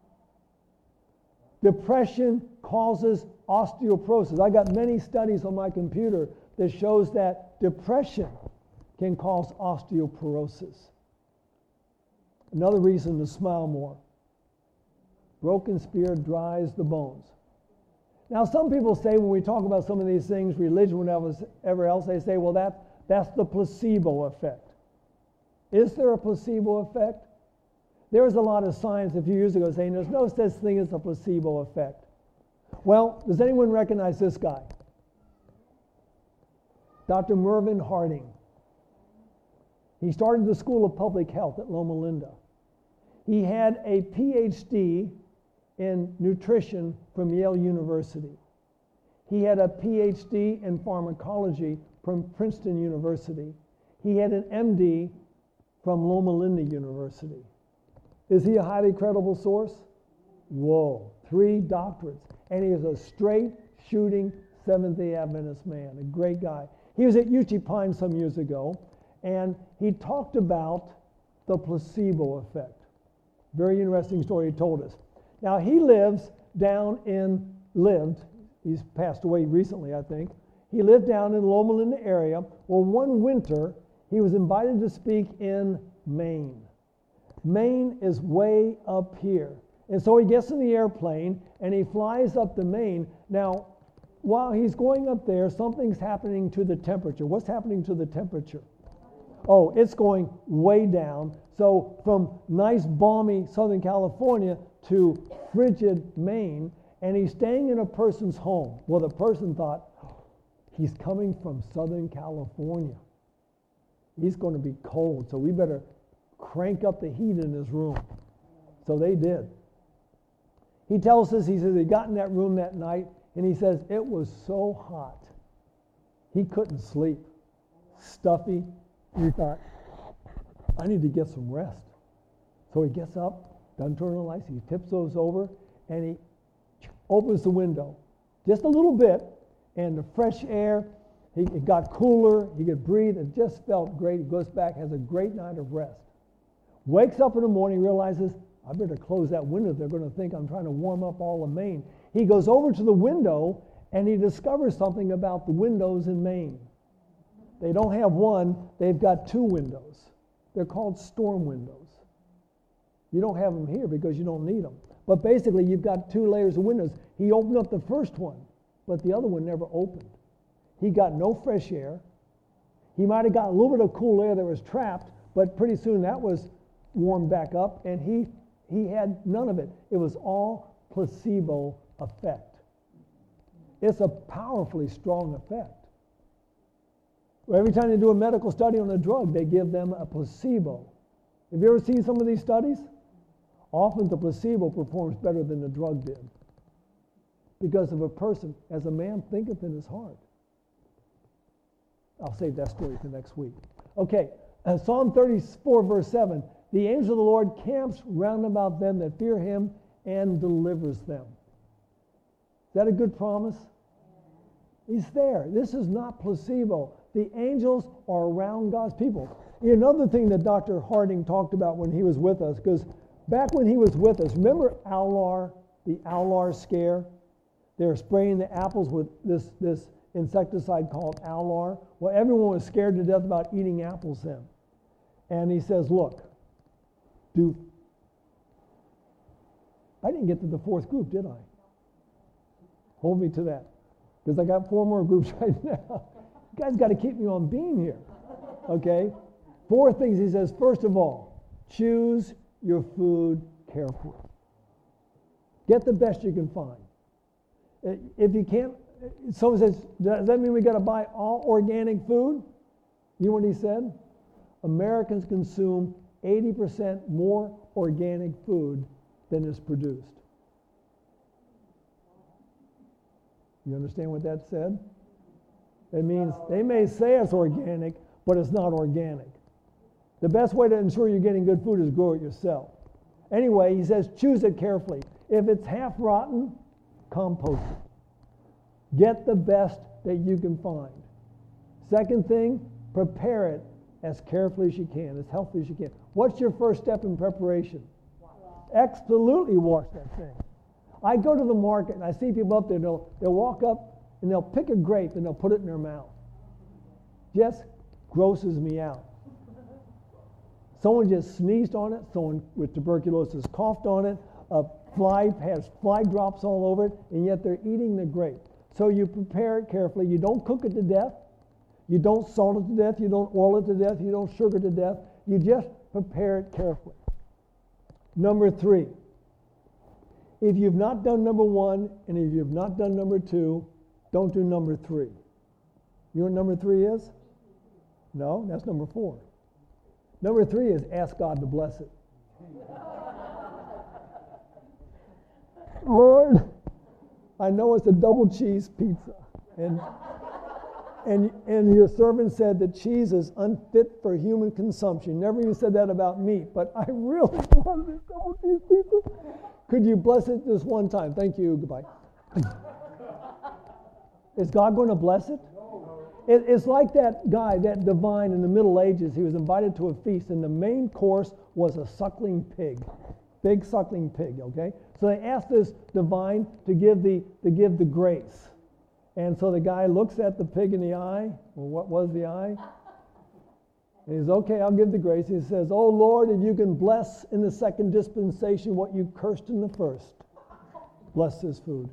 Depression causes osteoporosis. I got many studies on my computer that shows that depression can cause osteoporosis. Another reason to smile more. Broken spirit dries the bones. Now, some people say when we talk about some of these things, religion, whatever else, they say, well, that's the placebo effect. Is there a placebo effect? There was a lot of science a few years ago saying there's no such thing as a placebo effect. Well, does anyone recognize this guy? Dr. Mervyn Harding. He started the School of Public Health at Loma Linda. He had a PhD in nutrition from Yale University. He had a PhD in pharmacology from Princeton University. He had an MD from Loma Linda University. Is he a highly credible source? Whoa, 3 doctorates. And he is a straight shooting Seventh-day Adventist man, a great guy. He was at UT Pine some years ago, and he talked about the placebo effect. Very interesting story he told us. Now, he lived, he's passed away recently, I think. He lived down in Loma Linda area. Well, one winter, he was invited to speak in Maine. Maine is way up here. And so he gets in the airplane and he flies up to Maine. Now, while he's going up there, something's happening to the temperature. What's happening to the temperature? Oh, it's going way down. So from nice, balmy Southern California to frigid Maine, and he's staying in a person's home. Well, the person thought, he's coming from Southern California. He's going to be cold, so we better crank up the heat in his room. So they did. He tells us, he says he got in that room that night, and he says it was so hot. He couldn't sleep. Stuffy. He thought, I need to get some rest. So he gets up, doesn't turn on the lights, he tips those over, and he opens the window just a little bit, and the fresh air, it got cooler, he could breathe, it just felt great. He goes back, has a great night of rest. Wakes up in the morning, realizes, I better close that window. They're going to think I'm trying to warm up all of Maine. He goes over to the window, and he discovers something about the windows in Maine. They don't have one, they've got 2 windows. They're called storm windows. You don't have them here because you don't need them. But basically, you've got 2 layers of windows. He opened up the first one, but the other one never opened. He got no fresh air. He might have got a little bit of cool air that was trapped, but pretty soon that was warmed back up, and he had none of it. It was all placebo effect. It's a powerfully strong effect. Every time they do a medical study on a drug, they give them a placebo. Have you ever seen some of these studies? Often the placebo performs better than the drug did. Because of a person, as a man thinketh in his heart. I'll save that story for next week. Okay, Psalm 34, verse 7. The angel of the Lord camps round about them that fear him and delivers them. Is that a good promise? He's there. This is not placebo. The angels are around God's people. Another thing that Dr. Harding talked about when he was with us, because back when he was with us, remember Aular, the Aular scare? They were spraying the apples with this insecticide called Aular. Well, everyone was scared to death about eating apples then. And he says, look, I didn't get to the 4th group, did I? Hold me to that. Because I got 4 more groups right now. You guys got to keep me on beam here. Okay? 4 things he says. First of all, choose your food carefully. Get the best you can find. If you can't, someone says, does that mean we got to buy all organic food? You know what he said? Americans consume 80% more organic food than is produced. You understand what that said? It means they may say it's organic, but it's not organic. The best way to ensure you're getting good food is grow it yourself. Anyway, he says choose it carefully. If it's half rotten, compost it. Get the best that you can find. Second thing, prepare it as carefully as you can, as healthy as you can. What's your first step in preparation? Absolutely wash that thing. I go to the market and I see people up there, they'll walk up and they'll pick a grape and they'll put it in their mouth. Just grosses me out. Someone just sneezed on it, someone with tuberculosis coughed on it, a fly has fly drops all over it, and yet they're eating the grape. So you prepare it carefully. You don't cook it to death. You don't salt it to death. You don't oil it to death. You don't sugar it to death. You just prepare it carefully. Number 3. If you've not done number 1, and if you've not done number 2, don't do number 3. You know what number 3 is? No, that's number 4. Number 3 is ask God to bless it. Lord, I know it's a double cheese pizza, and your servant said that cheese is unfit for human consumption. Never even said that about meat, but I really want this double cheese pizza. Could you bless it this one time? Thank you. Goodbye. Is God going to bless it? It's like that guy, that divine in the Middle Ages. He was invited to a feast, and the main course was a suckling pig, big suckling pig. Okay, so they asked this divine to give the grace, and so the guy looks at the pig in the eye. Well, what was the eye? And he says, "Okay, I'll give the grace." He says, "Oh Lord, if you can bless in the second dispensation what you cursed in the first, bless this food."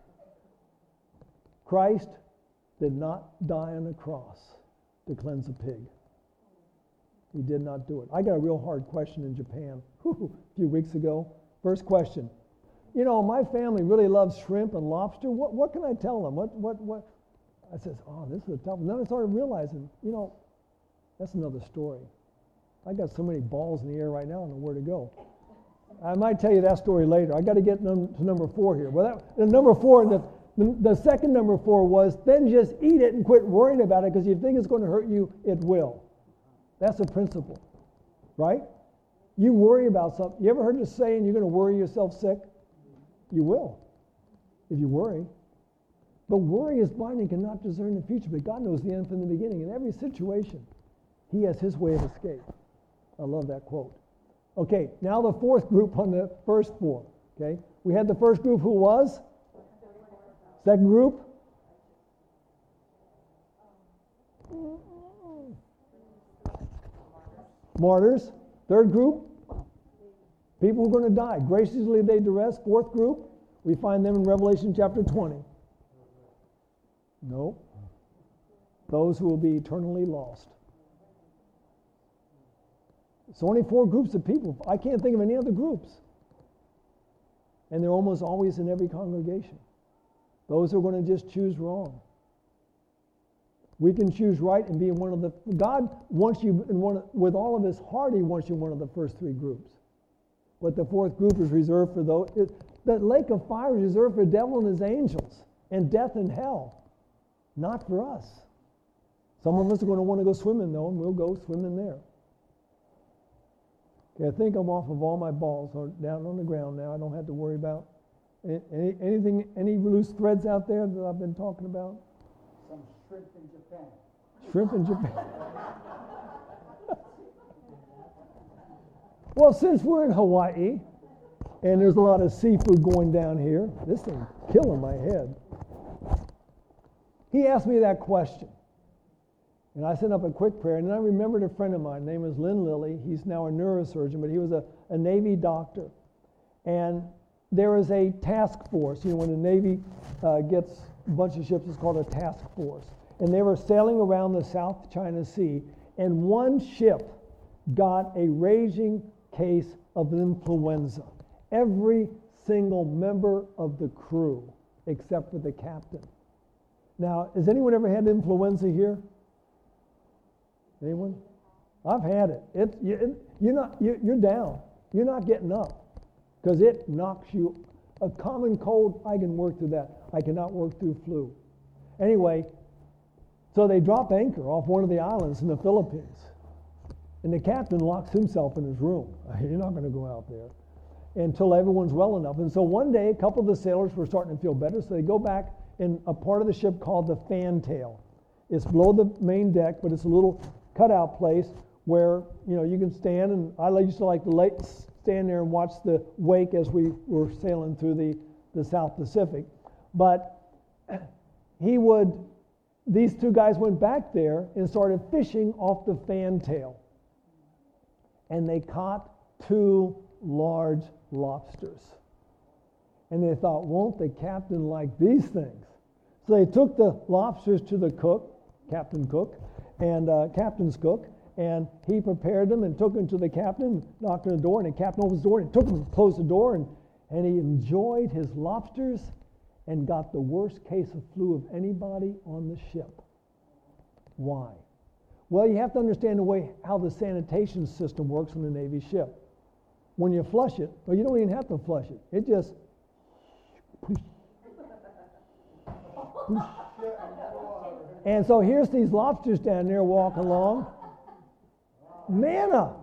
Christ did not die on a cross to cleanse a pig. He did not do it. I got a real hard question in Japan a few weeks ago. First question. You know, my family really loves shrimp and lobster. What can I tell them? What? I says, oh, this is a tough one. Then I started realizing, you know, that's another story. I got so many balls in the air right now, I don't know where to go. I might tell you that story later. I got to get to number 4 here. Well, number 4, the second number 4 was, then just eat it and quit worrying about it, because if you think it's going to hurt you, it will. That's a principle, right? You worry about something. You ever heard the saying, you're going to worry yourself sick? You will, if you worry. But worry is blind and cannot discern the future, but God knows the end from the beginning. In every situation, He has His way of escape. I love that quote. Okay, now the fourth group on the first 4. Okay, we had the first group who was? Second group? Martyrs. Third group? People who are going to die. Graciously laid to rest. Fourth group? We find them in Revelation chapter 20. No. Those who will be eternally lost. It's only 4 groups of people. I can't think of any other groups. And they're almost always in every congregation. Those who are going to just choose wrong. We can choose right and be in one of the... God wants you in one with all of His heart. He wants you in one of the first 3 groups. But the 4th group is reserved for those... The lake of fire is reserved for the devil and his angels, and death and hell. Not for us. Some of us are going to want to go swimming, though, and we'll go swimming there. Okay, I think I'm off of all my balls. Are down on the ground now. I don't have to worry about anything, any loose threads out there that I've been talking about? Some shrimp in Japan. Shrimp in Japan. Well, since we're in Hawaii, and there's a lot of seafood going down here, this thing's killing my head. He asked me that question. And I sent up a quick prayer, and then I remembered a friend of mine. His name is Lynn Lilly. He's now a neurosurgeon, but he was a Navy doctor. And there is a task force. You know, when the Navy gets a bunch of ships, it's called a task force. And they were sailing around the South China Sea, and one ship got a raging case of influenza. Every single member of the crew, except for the captain. Now, has anyone ever had influenza here? Anyone? I've had it. You're down. You're not getting up because it knocks you. A common cold, I can work through that. I cannot work through flu. Anyway, so they drop anchor off one of the islands in the Philippines. And the captain locks himself in his room. You're not going to go out there until everyone's well enough. And so one day, a couple of the sailors were starting to feel better, so they go back in a part of the ship called the fantail. It's below the main deck, but it's a little cutout place where, you can stand, and I used to like to stand there and watch the wake as we were sailing through the South Pacific. But these two guys went back there and started fishing off the fantail. And they caught 2 large lobsters. And they thought, won't the captain like these things? So they took the lobsters to the cook, Captain's cook, and he prepared them and took them to the captain, knocked on the door, and the captain opened the door and took them and closed the door, and he enjoyed his lobsters and got the worst case of flu of anybody on the ship. Why? Well, you have to understand how the sanitation system works on a Navy ship. When you flush it, well, you don't even have to flush it. It just and so here's these lobsters down there walking along. Manna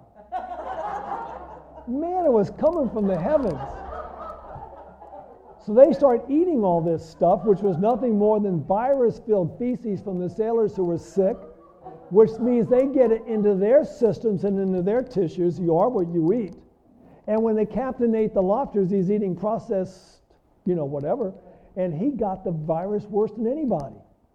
was coming from the heavens. So they start eating all this stuff, which was nothing more than virus-filled feces from the sailors who were sick, which means they get it into their systems and into their tissues. You are what you eat. And when the captain ate the lobsters, he's eating processed, whatever, and he got the virus worse than anybody.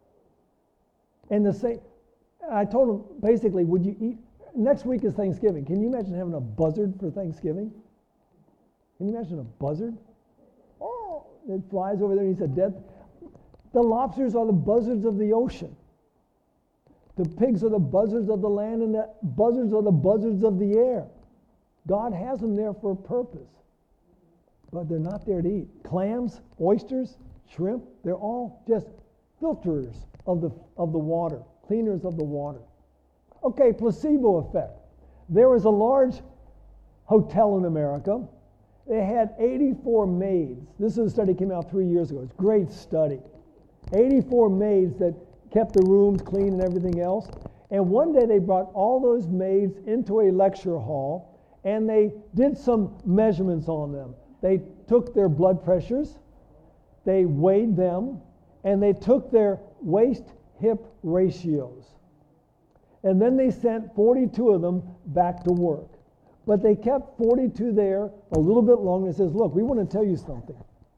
And I told him, basically, would you eat? Next week is Thanksgiving. Can you imagine having a buzzard for Thanksgiving? Can you imagine a buzzard? Oh, it flies over there, and he said, the lobsters are the buzzards of the ocean. The pigs are the buzzards of the land, and the buzzards are the buzzards of the air. God has them there for a purpose, but they're not there to eat. Clams, oysters, shrimp, they're all just filterers of the water, cleaners of the water. Okay, placebo effect. There was a large hotel in America. They had 84 maids. This is a study that came out 3 years ago. It's a great study. 84 maids that kept the rooms clean and everything else. And one day they brought all those maids into a lecture hall, and they did some measurements on them. They took their blood pressures, they weighed them, and they took their waist-hip ratios. And then they sent 42 of them back to work. But they kept 42 there a little bit longer. It says, look, we want to tell you something.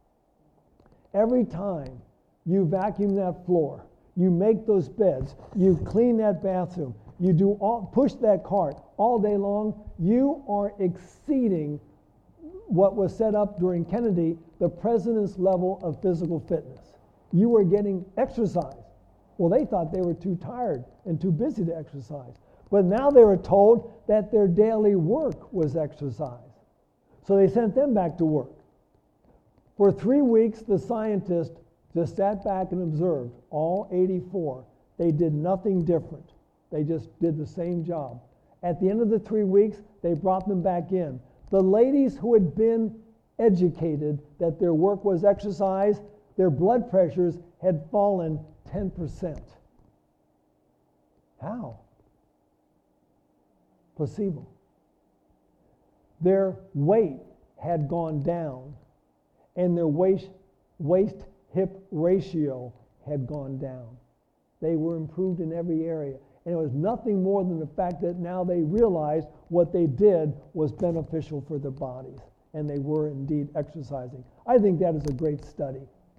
Every time you vacuum that floor, you make those beds, you clean that bathroom, you push that cart all day long, you are exceeding what was set up during Kennedy, the president's level of physical fitness. You were getting exercise. Well, they thought they were too tired and too busy to exercise. But now they were told that their daily work was exercise. So they sent them back to work. For 3 weeks, the scientists just sat back and observed all 84. They did nothing different. They just did the same job. At the end of the 3 weeks, they brought them back in. The ladies who had been educated that their work was exercise, their blood pressures had fallen 10%. How? Placebo. Their weight had gone down, and their waist-hip ratio had gone down. They were improved in every area. And it was nothing more than the fact that now they realized what they did was beneficial for their bodies, and they were indeed exercising. I think that is a great study.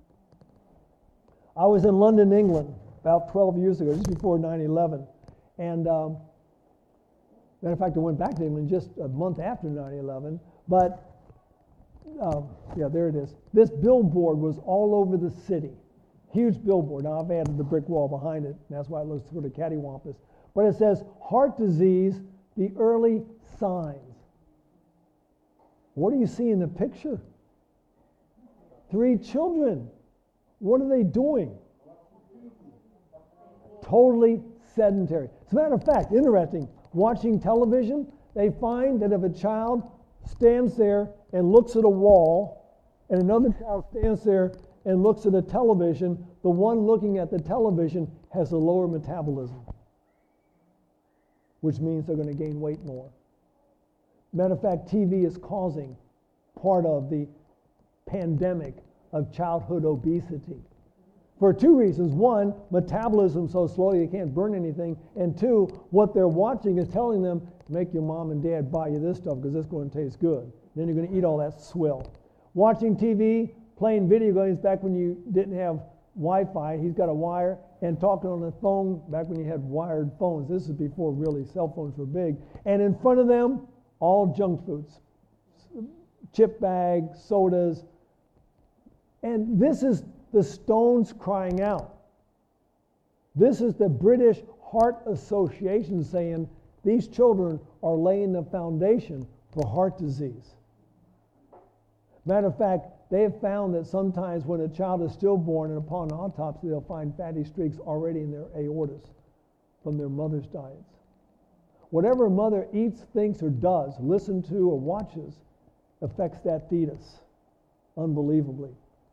I was in London, England, about 12 years ago, just before 9/11. And matter of fact, I went back to England just a month after 9/11. But, there it is. This billboard was all over the city. Huge billboard. Now, I've added the brick wall behind it, and that's why it looks sort of cattywampus. But it says, heart disease, the early signs. What do you see in the picture? 3 children. What are they doing? Totally sedentary. As a matter of fact, interesting, watching television, they find that if a child stands there and looks at a wall and another child stands there and looks at a television, the one looking at the television has a lower metabolism, which means they're going to gain weight more. Matter of fact, TV is causing part of the pandemic of childhood obesity. For two reasons. One, metabolism so slow you can't burn anything. And two, what they're watching is telling them, make your mom and dad buy you this stuff because it's going to taste good. Then you're going to eat all that swill. Watching TV, playing video games back when you didn't have Wi-Fi, he's got a wire, and talking on the phone back when you had wired phones. This is before really cell phones were big. And in front of them, all junk foods. Chip bags, sodas. And this is the Stones crying out. This is the British Heart Association saying these children are laying the foundation for heart disease. Matter of fact, they have found that sometimes when a child is stillborn and upon autopsy, they'll find fatty streaks already in their aortas from their mother's diets. Whatever a mother eats, thinks, or does, listens to, or watches, affects that fetus unbelievably.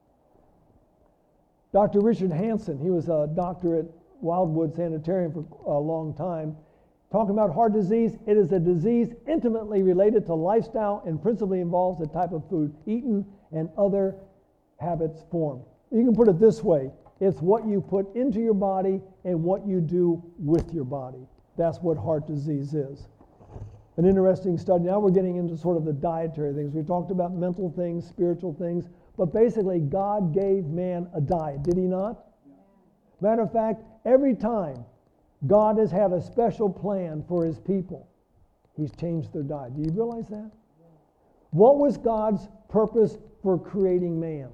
Dr. Richard Hansen, he was a doctor at Wildwood Sanitarium for a long time, talking about heart disease. It is a disease intimately related to lifestyle and principally involves the type of food eaten and other habits formed. You can put it this way. It's what you put into your body and what you do with your body. That's what heart disease is. An interesting study. Now we're getting into sort of the dietary things. We talked about mental things, spiritual things, but basically God gave man a diet, did he not? Matter of fact, every time God has had a special plan for his people, he's changed their diet. Do you realize that? What was God's purpose for creating man?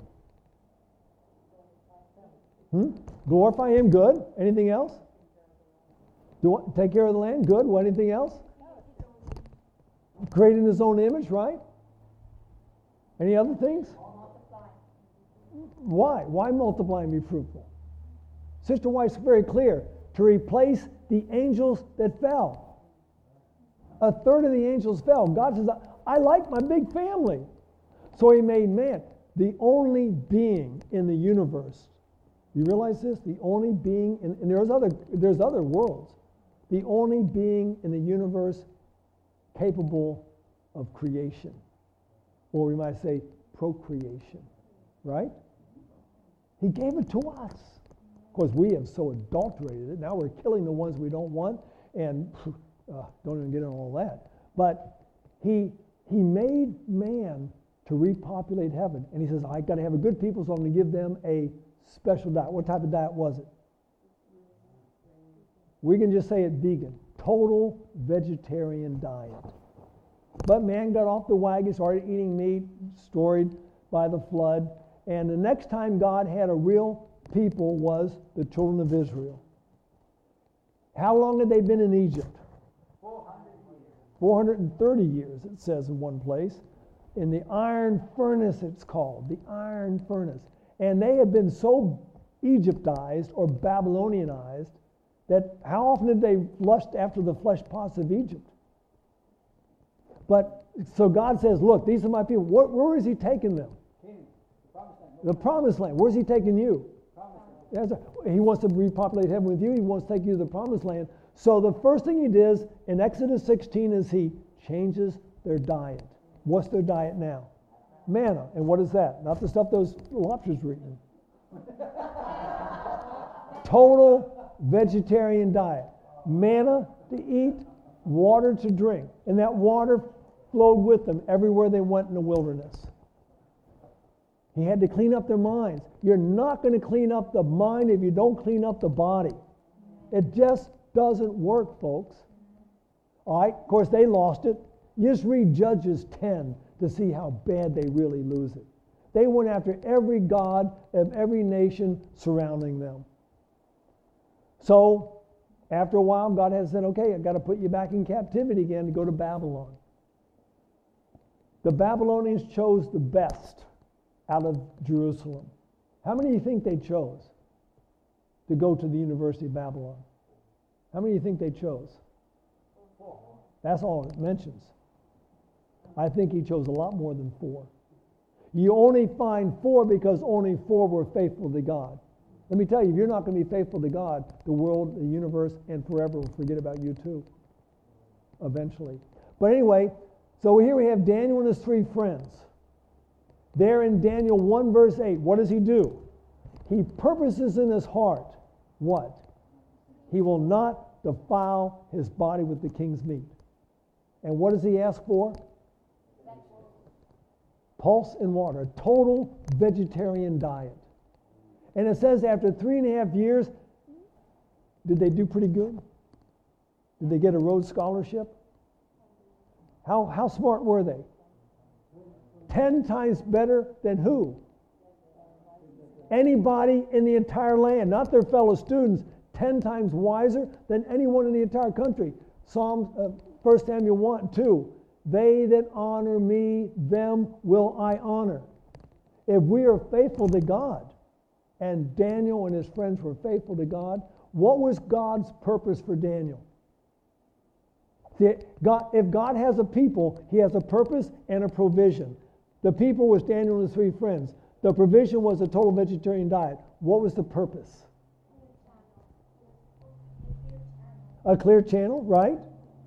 Glorify him, good. Anything else? Take care of the land, good. What, anything else? Creating his own image, right? Any other things? Why? Why multiply and be fruitful? Sister White's very clear. To replace the angels that fell. A third of the angels fell. God says, I like my big family. So he made man. The only being in the universe. You realize this? The only being, and there's other worlds. The only being in the universe capable of creation. Or we might say procreation. Right? He gave it to us. Of course, we have so adulterated it. Now we're killing the ones we don't want, and don't even get into all that. But he made man to repopulate heaven. And he says, I got to have a good people, so I'm going to give them a special diet. What type of diet was it? We can just say it vegan. Total vegetarian diet. But man got off the wagon, started eating meat, destroyed by the flood. And the next time God had a real people was the children of Israel. How long had they been in Egypt? 430 years, it says in one place. In the iron furnace, it's called, the iron furnace. And they had been so Egyptized or Babylonianized that how often did they lust after the flesh pots of Egypt? But so God says, look, these are my people. Where is he taking them? The promised land. Where's he taking you? He wants to repopulate heaven with you. He wants to take you to the promised land. So the first thing he does in Exodus 16 is he changes their diet. What's their diet now? Manna. And what is that? Not the stuff those lobsters were eating. Total vegetarian diet. Manna to eat, water to drink. And that water flowed with them everywhere they went in the wilderness. He had to clean up their minds. You're not going to clean up the mind if you don't clean up the body. It just doesn't work, folks. All right, of course, they lost it. You just read Judges 10 to see how bad they really lose it. They went after every god of every nation surrounding them. So, after a while, God has said, okay, I've got to put you back in captivity again to go to Babylon. The Babylonians chose the best out of Jerusalem. How many do you think they chose to go to the University of Babylon? How many do you think they chose? That's all it mentions. I think he chose a lot more than 4. You only find 4 because only 4 were faithful to God. Let me tell you, if you're not going to be faithful to God, the world, the universe, and forever will forget about you too, eventually. But anyway, so here we have Daniel and his 3 friends. There in Daniel 1 verse 8, what does he do? He purposes in his heart, what? He will not defile his body with the king's meat. And what does he ask for? Pulse and water, a total vegetarian diet. And it says after 3.5 years, did they do pretty good? Did they get a Rhodes Scholarship? How smart were they? 10 times better than who? Anybody in the entire land, not their fellow students, 10 times wiser than anyone in the entire country. Psalms, 1 Samuel 1:2. They that honor me, them will I honor. If we are faithful to God, and Daniel and his friends were faithful to God, what was God's purpose for Daniel? See, if God has a people, he has a purpose and a provision. The people was Daniel and his 3 friends. The provision was a total vegetarian diet. What was the purpose? A clear channel, right?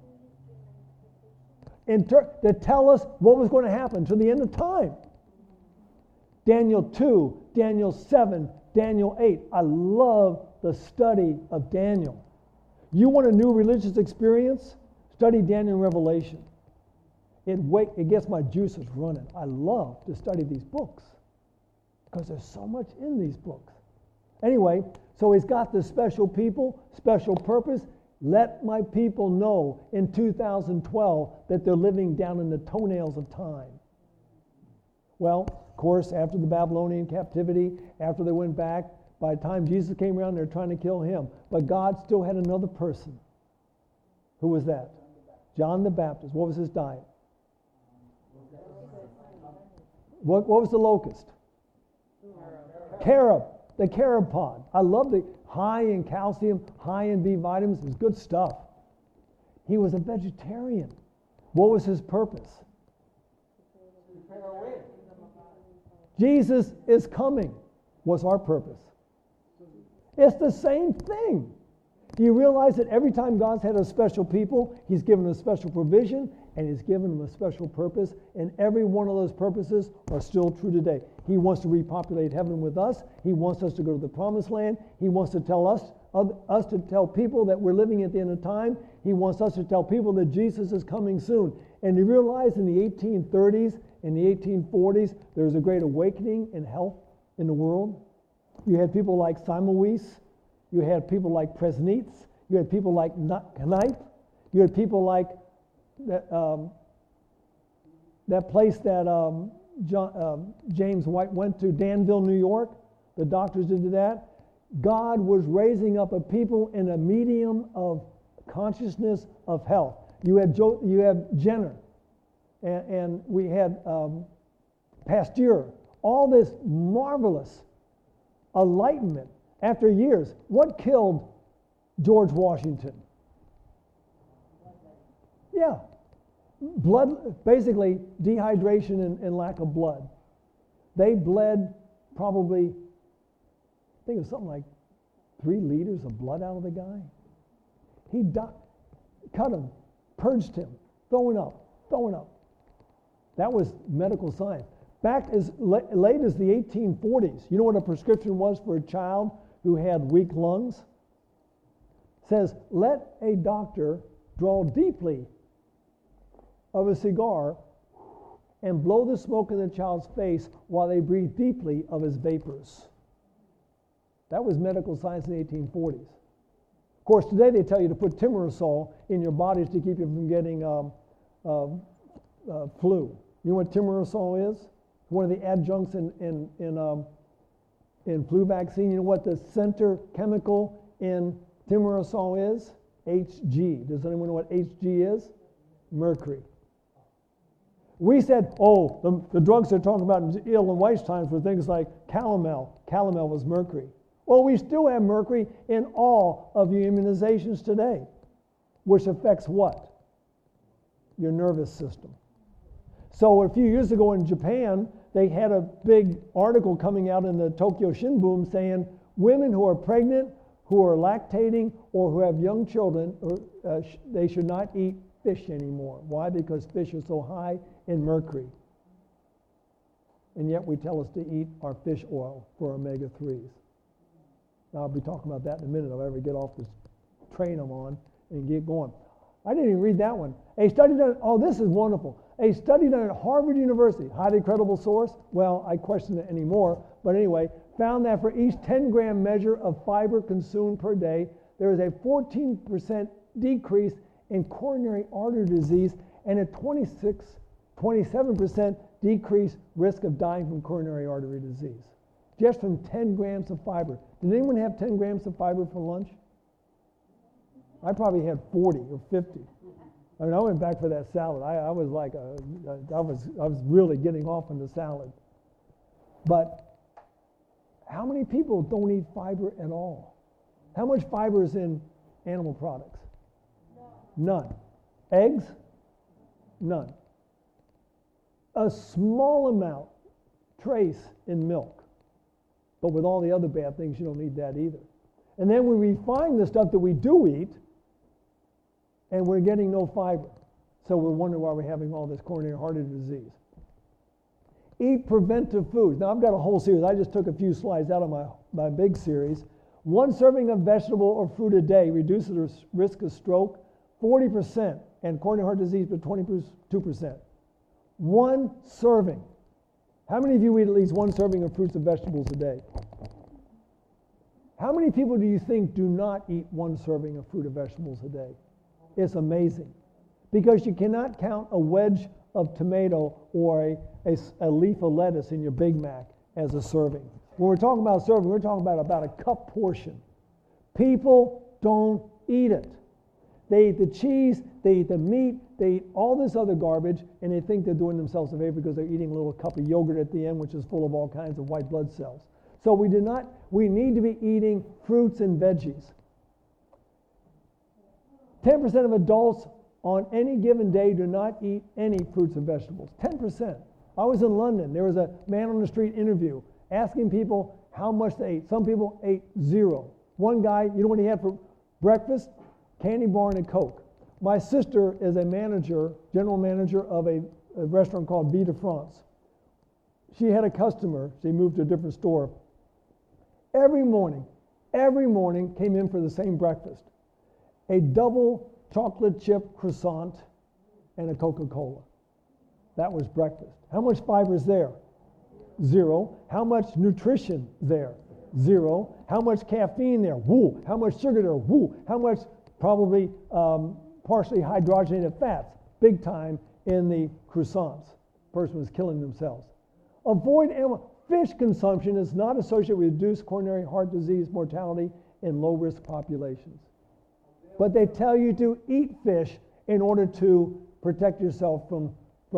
To tell us what was going to happen to the end of time. Daniel 2, Daniel 7, Daniel 8. I love the study of Daniel. You want a new religious experience? Study Daniel and Revelation. It gets my juices running. I love to study these books because there's so much in these books. Anyway, so he's got this special people, special purpose. Let my people know in 2012 that they're living down in the toenails of time. Well, of course, after the Babylonian captivity, after they went back, by the time Jesus came around, they're trying to kill him. But God still had another person. Who was that? John the Baptist. What was his diet? What was the locust? Carob. The carob pod. I love the high in calcium, high in B vitamins. It's good stuff. He was a vegetarian. What was his purpose? Jesus is coming. What's our purpose? It's the same thing. Do you realize that every time God's had a special people, he's given a special provision and he's given them a special purpose, and every one of those purposes are still true today. He wants to repopulate heaven with us. He wants us to go to the promised land. He wants to tell us to tell people that we're living at the end of time. He wants us to tell people that Jesus is coming soon. And you realize in the 1830s, in the 1840s, there was a great awakening in health in the world. You had people like Simon Weiss. You had people like Presnitz. You had people like Knipe. You had people like that place that James White went to, Danville, New York. The doctors did that. God was raising up a people in a medium of consciousness of health. You had Jenner, and we had Pasteur. All this marvelous enlightenment after years. What killed George Washington? Yeah. Blood, basically dehydration and lack of blood. They bled probably, I think it was something like 3 liters of blood out of the guy. He cut him, purged him, throwing up. That was medical science. Back as late as the 1840s, you know what a prescription was for a child who had weak lungs? It says, let a doctor draw deeply of a cigar and blow the smoke in the child's face while they breathe deeply of his vapors. That was medical science in the 1840s. Of course, today they tell you to put thimerosal in your bodies to keep you from getting flu. You know what thimerosal is? One of the adjuncts in flu vaccine. You know what the center chemical in thimerosal is? Hg. Does anyone know what Hg is? Mercury. We said, the drugs they're talking about in Ellen White's times were things like calomel. Calomel was mercury. Well, we still have mercury in all of your immunizations today, which affects what? Your nervous system. So a few years ago in Japan, they had a big article coming out in the Tokyo Shinbun saying women who are pregnant, who are lactating, or who have young children, they should not eat fish anymore. Why? Because fish are so high in mercury. And yet we tell us to eat our fish oil for omega-3s. Now I'll be talking about that in a minute if I ever get off this train I'm on and get going. I didn't even read that one. A study done, oh, this is wonderful. A study done at Harvard University, highly credible source. Well, I question it anymore, but anyway, found that for each 10-gram measure of fiber consumed per day, there is a 14% decrease in coronary artery disease and a 27% decreased risk of dying from coronary artery disease. Just from 10 grams of fiber. Did anyone have 10 grams of fiber for lunch? I probably had 40 or 50. I mean, I went back for that salad. I was like, I was really getting off on the salad. But how many people don't eat fiber at all? How much fiber is in animal products? None. Eggs? None. A small amount, trace in milk. But with all the other bad things, you don't need that either. And then we refine the stuff that we do eat, and we're getting no fiber. So we're wondering why we're having all this coronary artery disease. Eat preventive foods. Now, I've got a whole series. I just took a few slides out of my big series. 1 serving of vegetable or fruit a day reduces the risk of stroke 40% and coronary heart disease by 22%. 1 serving. How many of you eat at least 1 serving of fruits and vegetables a day? How many people do you think do not eat 1 serving of fruit and vegetables a day? It's amazing. Because you cannot count a wedge of tomato or a leaf of lettuce in your Big Mac as a serving. When we're talking about serving, we're talking about a cup portion. People don't eat it. They eat the cheese, they eat the meat, they eat all this other garbage, and they think they're doing themselves a favor because they're eating a little cup of yogurt at the end, which is full of all kinds of white blood cells. So we need to be eating fruits and veggies. 10% of adults on any given day do not eat any fruits and vegetables. 10%. I was in London. There was a man on the street interview asking people how much they ate. Some people ate 0. One guy, you know what he had for breakfast? Candy bar and a Coke. My sister is a manager, general manager of a restaurant called Vie de France. She had a customer. She moved to a different store. Every morning came in for the same breakfast. A double chocolate chip croissant and a Coca-Cola. That was breakfast. How much fiber is there? 0. How much nutrition there? 0. How much caffeine there? Woo. How much sugar there? Woo. How much probably partially hydrogenated fats? Big time in the croissants. Person was killing themselves. Avoid animal. Fish consumption is not associated with reduced coronary heart disease mortality in low-risk populations. But they tell you to eat fish in order to protect yourself from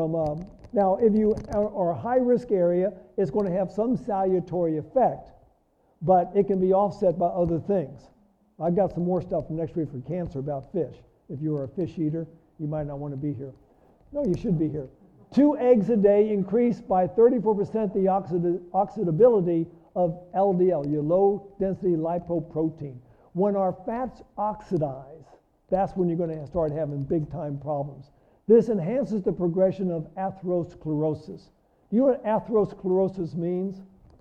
now, if you are a high-risk area, it's going to have some salutary effect, but it can be offset by other things. I've got some more stuff from next week for cancer about fish. If you are a fish eater, you might not want to be here. No, you should be here. 2 eggs a day increase by 34% the oxidability of LDL, your low-density lipoprotein. When our fats oxidize, that's when you're going to start having big-time problems. This enhances the progression of atherosclerosis. Do you know what atherosclerosis means?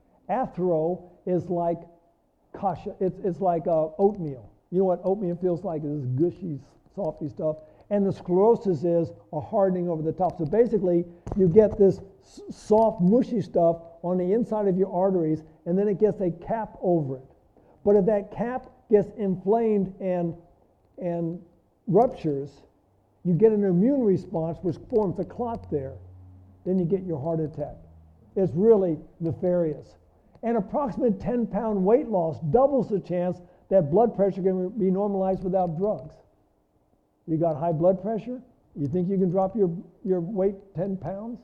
Athero is like kasha. It's like oatmeal. You know what oatmeal feels like? It's this gushy, softy stuff. And the sclerosis is a hardening over the top. So basically, you get this soft, mushy stuff on the inside of your arteries, and then it gets a cap over it. But if that cap gets inflamed and ruptures, you get an immune response which forms a clot there. Then you get your heart attack. It's really nefarious. An approximate 10-pound weight loss doubles the chance that blood pressure can be normalized without drugs. You got high blood pressure? You think you can drop your weight 10 pounds?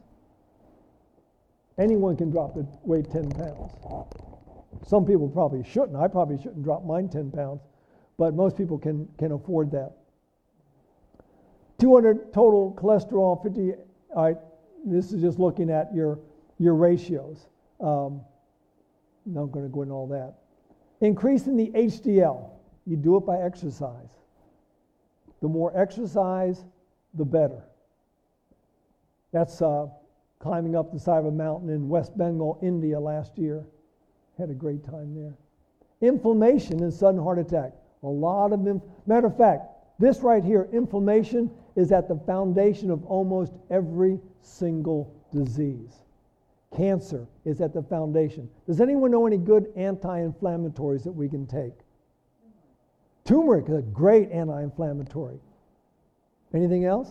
Anyone can drop the weight 10 pounds. Some people probably shouldn't. I probably shouldn't drop mine 10 pounds, but most people can afford that. 200 total cholesterol, 50, all right, this is just looking at your ratios. Not going to go into all that. Increasing the HDL. You do it by exercise. The more exercise, the better. That's climbing up the side of a mountain in West Bengal, India last year. Had a great time there. Inflammation and sudden heart attack. A lot of matter of fact, this right here, inflammation, is at the foundation of almost every single disease. Cancer is at the foundation. Does anyone know any good anti-inflammatories that we can take? Turmeric is a great anti-inflammatory. Anything else?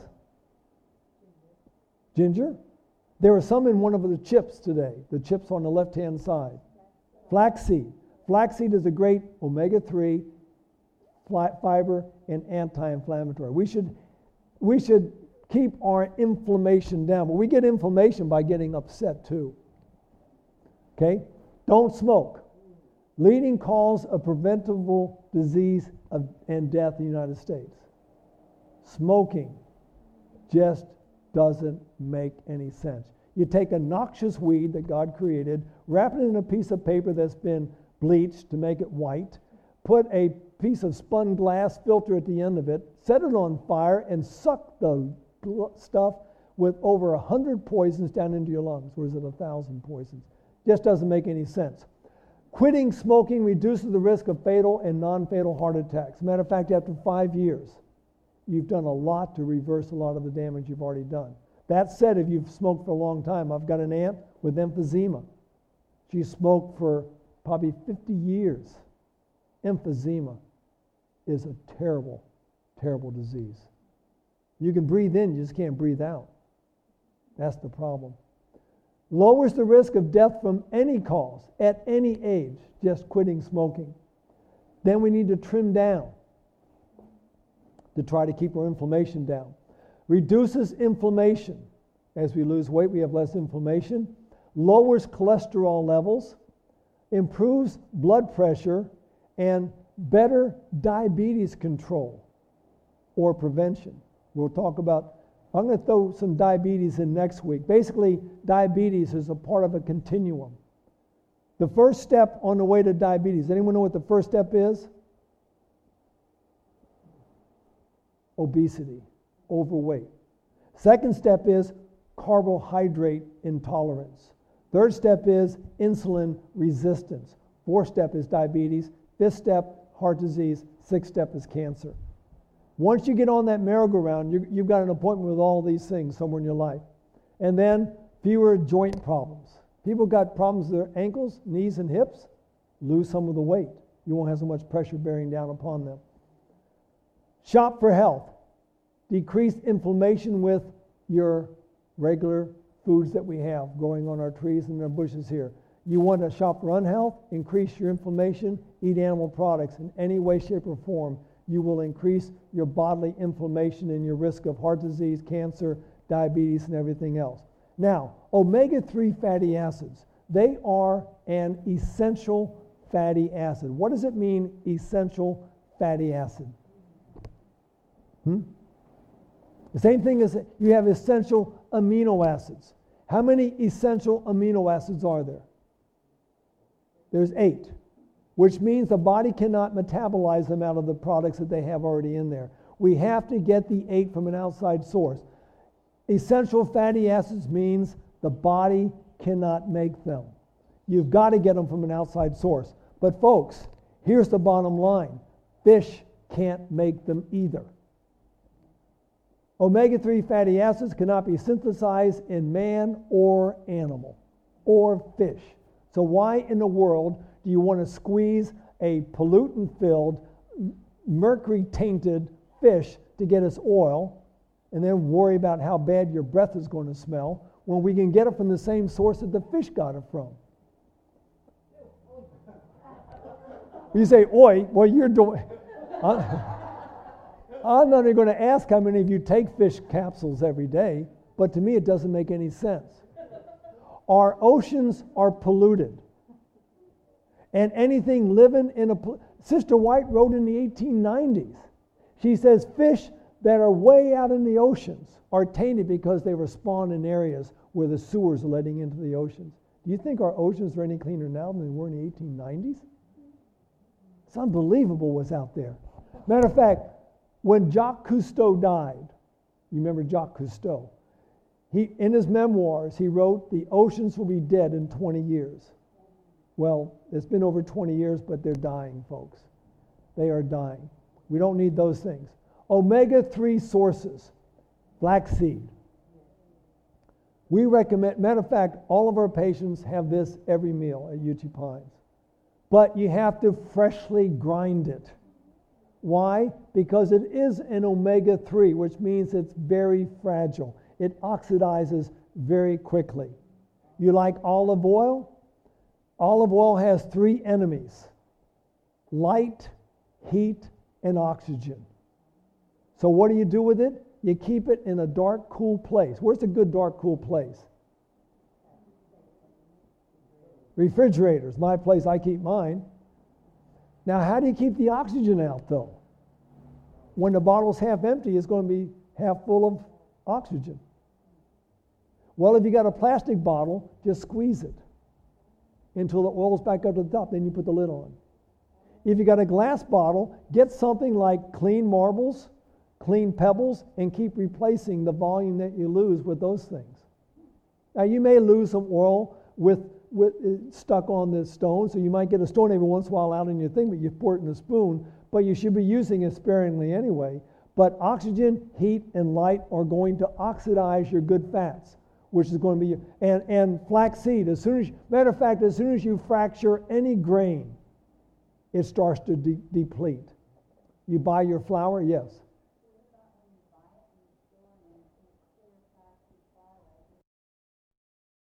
Ginger? There are some in one of the chips today, the chips on the left-hand side. Flaxseed. Flaxseed is a great omega-3 fiber and anti-inflammatory. We should keep our inflammation down, but we get inflammation by getting upset too. Okay? Don't smoke. Leading cause of preventable disease and death in the United States. Smoking just doesn't make any sense. You take a noxious weed that God created, wrap it in a piece of paper that's been bleached to make it white, put a piece of spun glass filter at the end of it, set it on fire, and suck the stuff with over 100 poisons down into your lungs. Or is it 1,000 poisons? Just doesn't make any sense. Quitting smoking reduces the risk of fatal and non-fatal heart attacks. As a matter of fact, after 5 years, you've done a lot to reverse a lot of the damage you've already done. That said, if you've smoked for a long time, I've got an aunt with emphysema. She smoked for probably 50 years. Emphysema is a terrible, terrible disease. You can breathe in, you just can't breathe out. That's the problem. Lowers the risk of death from any cause, at any age, just quitting smoking. Then we need to trim down to try to keep our inflammation down. Reduces inflammation. As we lose weight, we have less inflammation. Lowers cholesterol levels. Improves blood pressure and better diabetes control or prevention. We'll talk about, I'm going to throw some diabetes in next week. Basically, diabetes is a part of a continuum. The first step on the way to diabetes, anyone know what the first step is? Obesity, overweight. Second step is carbohydrate intolerance. Third step is insulin resistance. Fourth step is diabetes. Fifth step, heart disease. Sixth step is cancer. Once you get on that merry-go-round, you've got an appointment with all these things somewhere in your life. And then fewer joint problems. People got problems with their ankles, knees, and hips. Lose some of the weight. You won't have so much pressure bearing down upon them. Shop for health. Decreased inflammation with your regular foods that we have growing on our trees and our bushes here. You want to shop for unhealth, increase your inflammation, eat animal products in any way, shape, or form. You will increase your bodily inflammation and your risk of heart disease, cancer, diabetes, and everything else. Now, omega-3 fatty acids, they are an essential fatty acid. What does it mean, essential fatty acid? The same thing as you have essential amino acids. How many essential amino acids are there? There's 8, which means the body cannot metabolize them out of the products that they have already in there. We have to get the 8 from an outside source. Essential fatty acids means the body cannot make them. You've got to get them from an outside source. But folks, here's the bottom line. Fish can't make them either. Omega-3 fatty acids cannot be synthesized in man or animal or fish. So why in the world do you want to squeeze a pollutant-filled, mercury-tainted fish to get us oil and then worry about how bad your breath is going to smell when we can get it from the same source that the fish got it from? You say, oi, well, you're doing... I'm not even going to ask how many of you take fish capsules every day, but to me it doesn't make any sense. Our oceans are polluted. And anything living in a... Sister White wrote in the 1890s. She says fish that are way out in the oceans are tainted because they were spawned in areas where the sewers are letting into the oceans. Do you think our oceans are any cleaner now than they were in the 1890s? It's unbelievable what's out there. Matter of fact, when Jacques Cousteau died, you remember Jacques Cousteau? In his memoirs, he wrote, "The oceans will be dead in 20 years." Well, it's been over 20 years, but they're dying, folks. They are dying. We don't need those things. Omega-3 sources, flaxseed. We recommend, matter of fact, all of our patients have this every meal at UT Pines. But you have to freshly grind it. Why? Because it is an omega-3, which means it's very fragile. It oxidizes very quickly. You like olive oil? Olive oil has 3 enemies: light, heat, and oxygen. So what do you do with it? You keep it in a dark, cool place. Where's a good dark, cool place? Refrigerators, my place, I keep mine. Now, how do you keep the oxygen out, though? When the bottle's half empty, it's going to be half full of oxygen. Well, if you got a plastic bottle, just squeeze it until the oil's back up to the top, then you put the lid on. If you got a glass bottle, get something like clean marbles, clean pebbles, and keep replacing the volume that you lose with those things. Now, you may lose some oil with stuck on the stone, so you might get a stone every once in a while out in your thing, but you pour it in a spoon, but you should be using it sparingly anyway. But oxygen, heat, and light are going to oxidize your good fats, which is going to be, and flaxseed, matter of fact, as soon as you fracture any grain, it starts to deplete. You buy your flour, yes.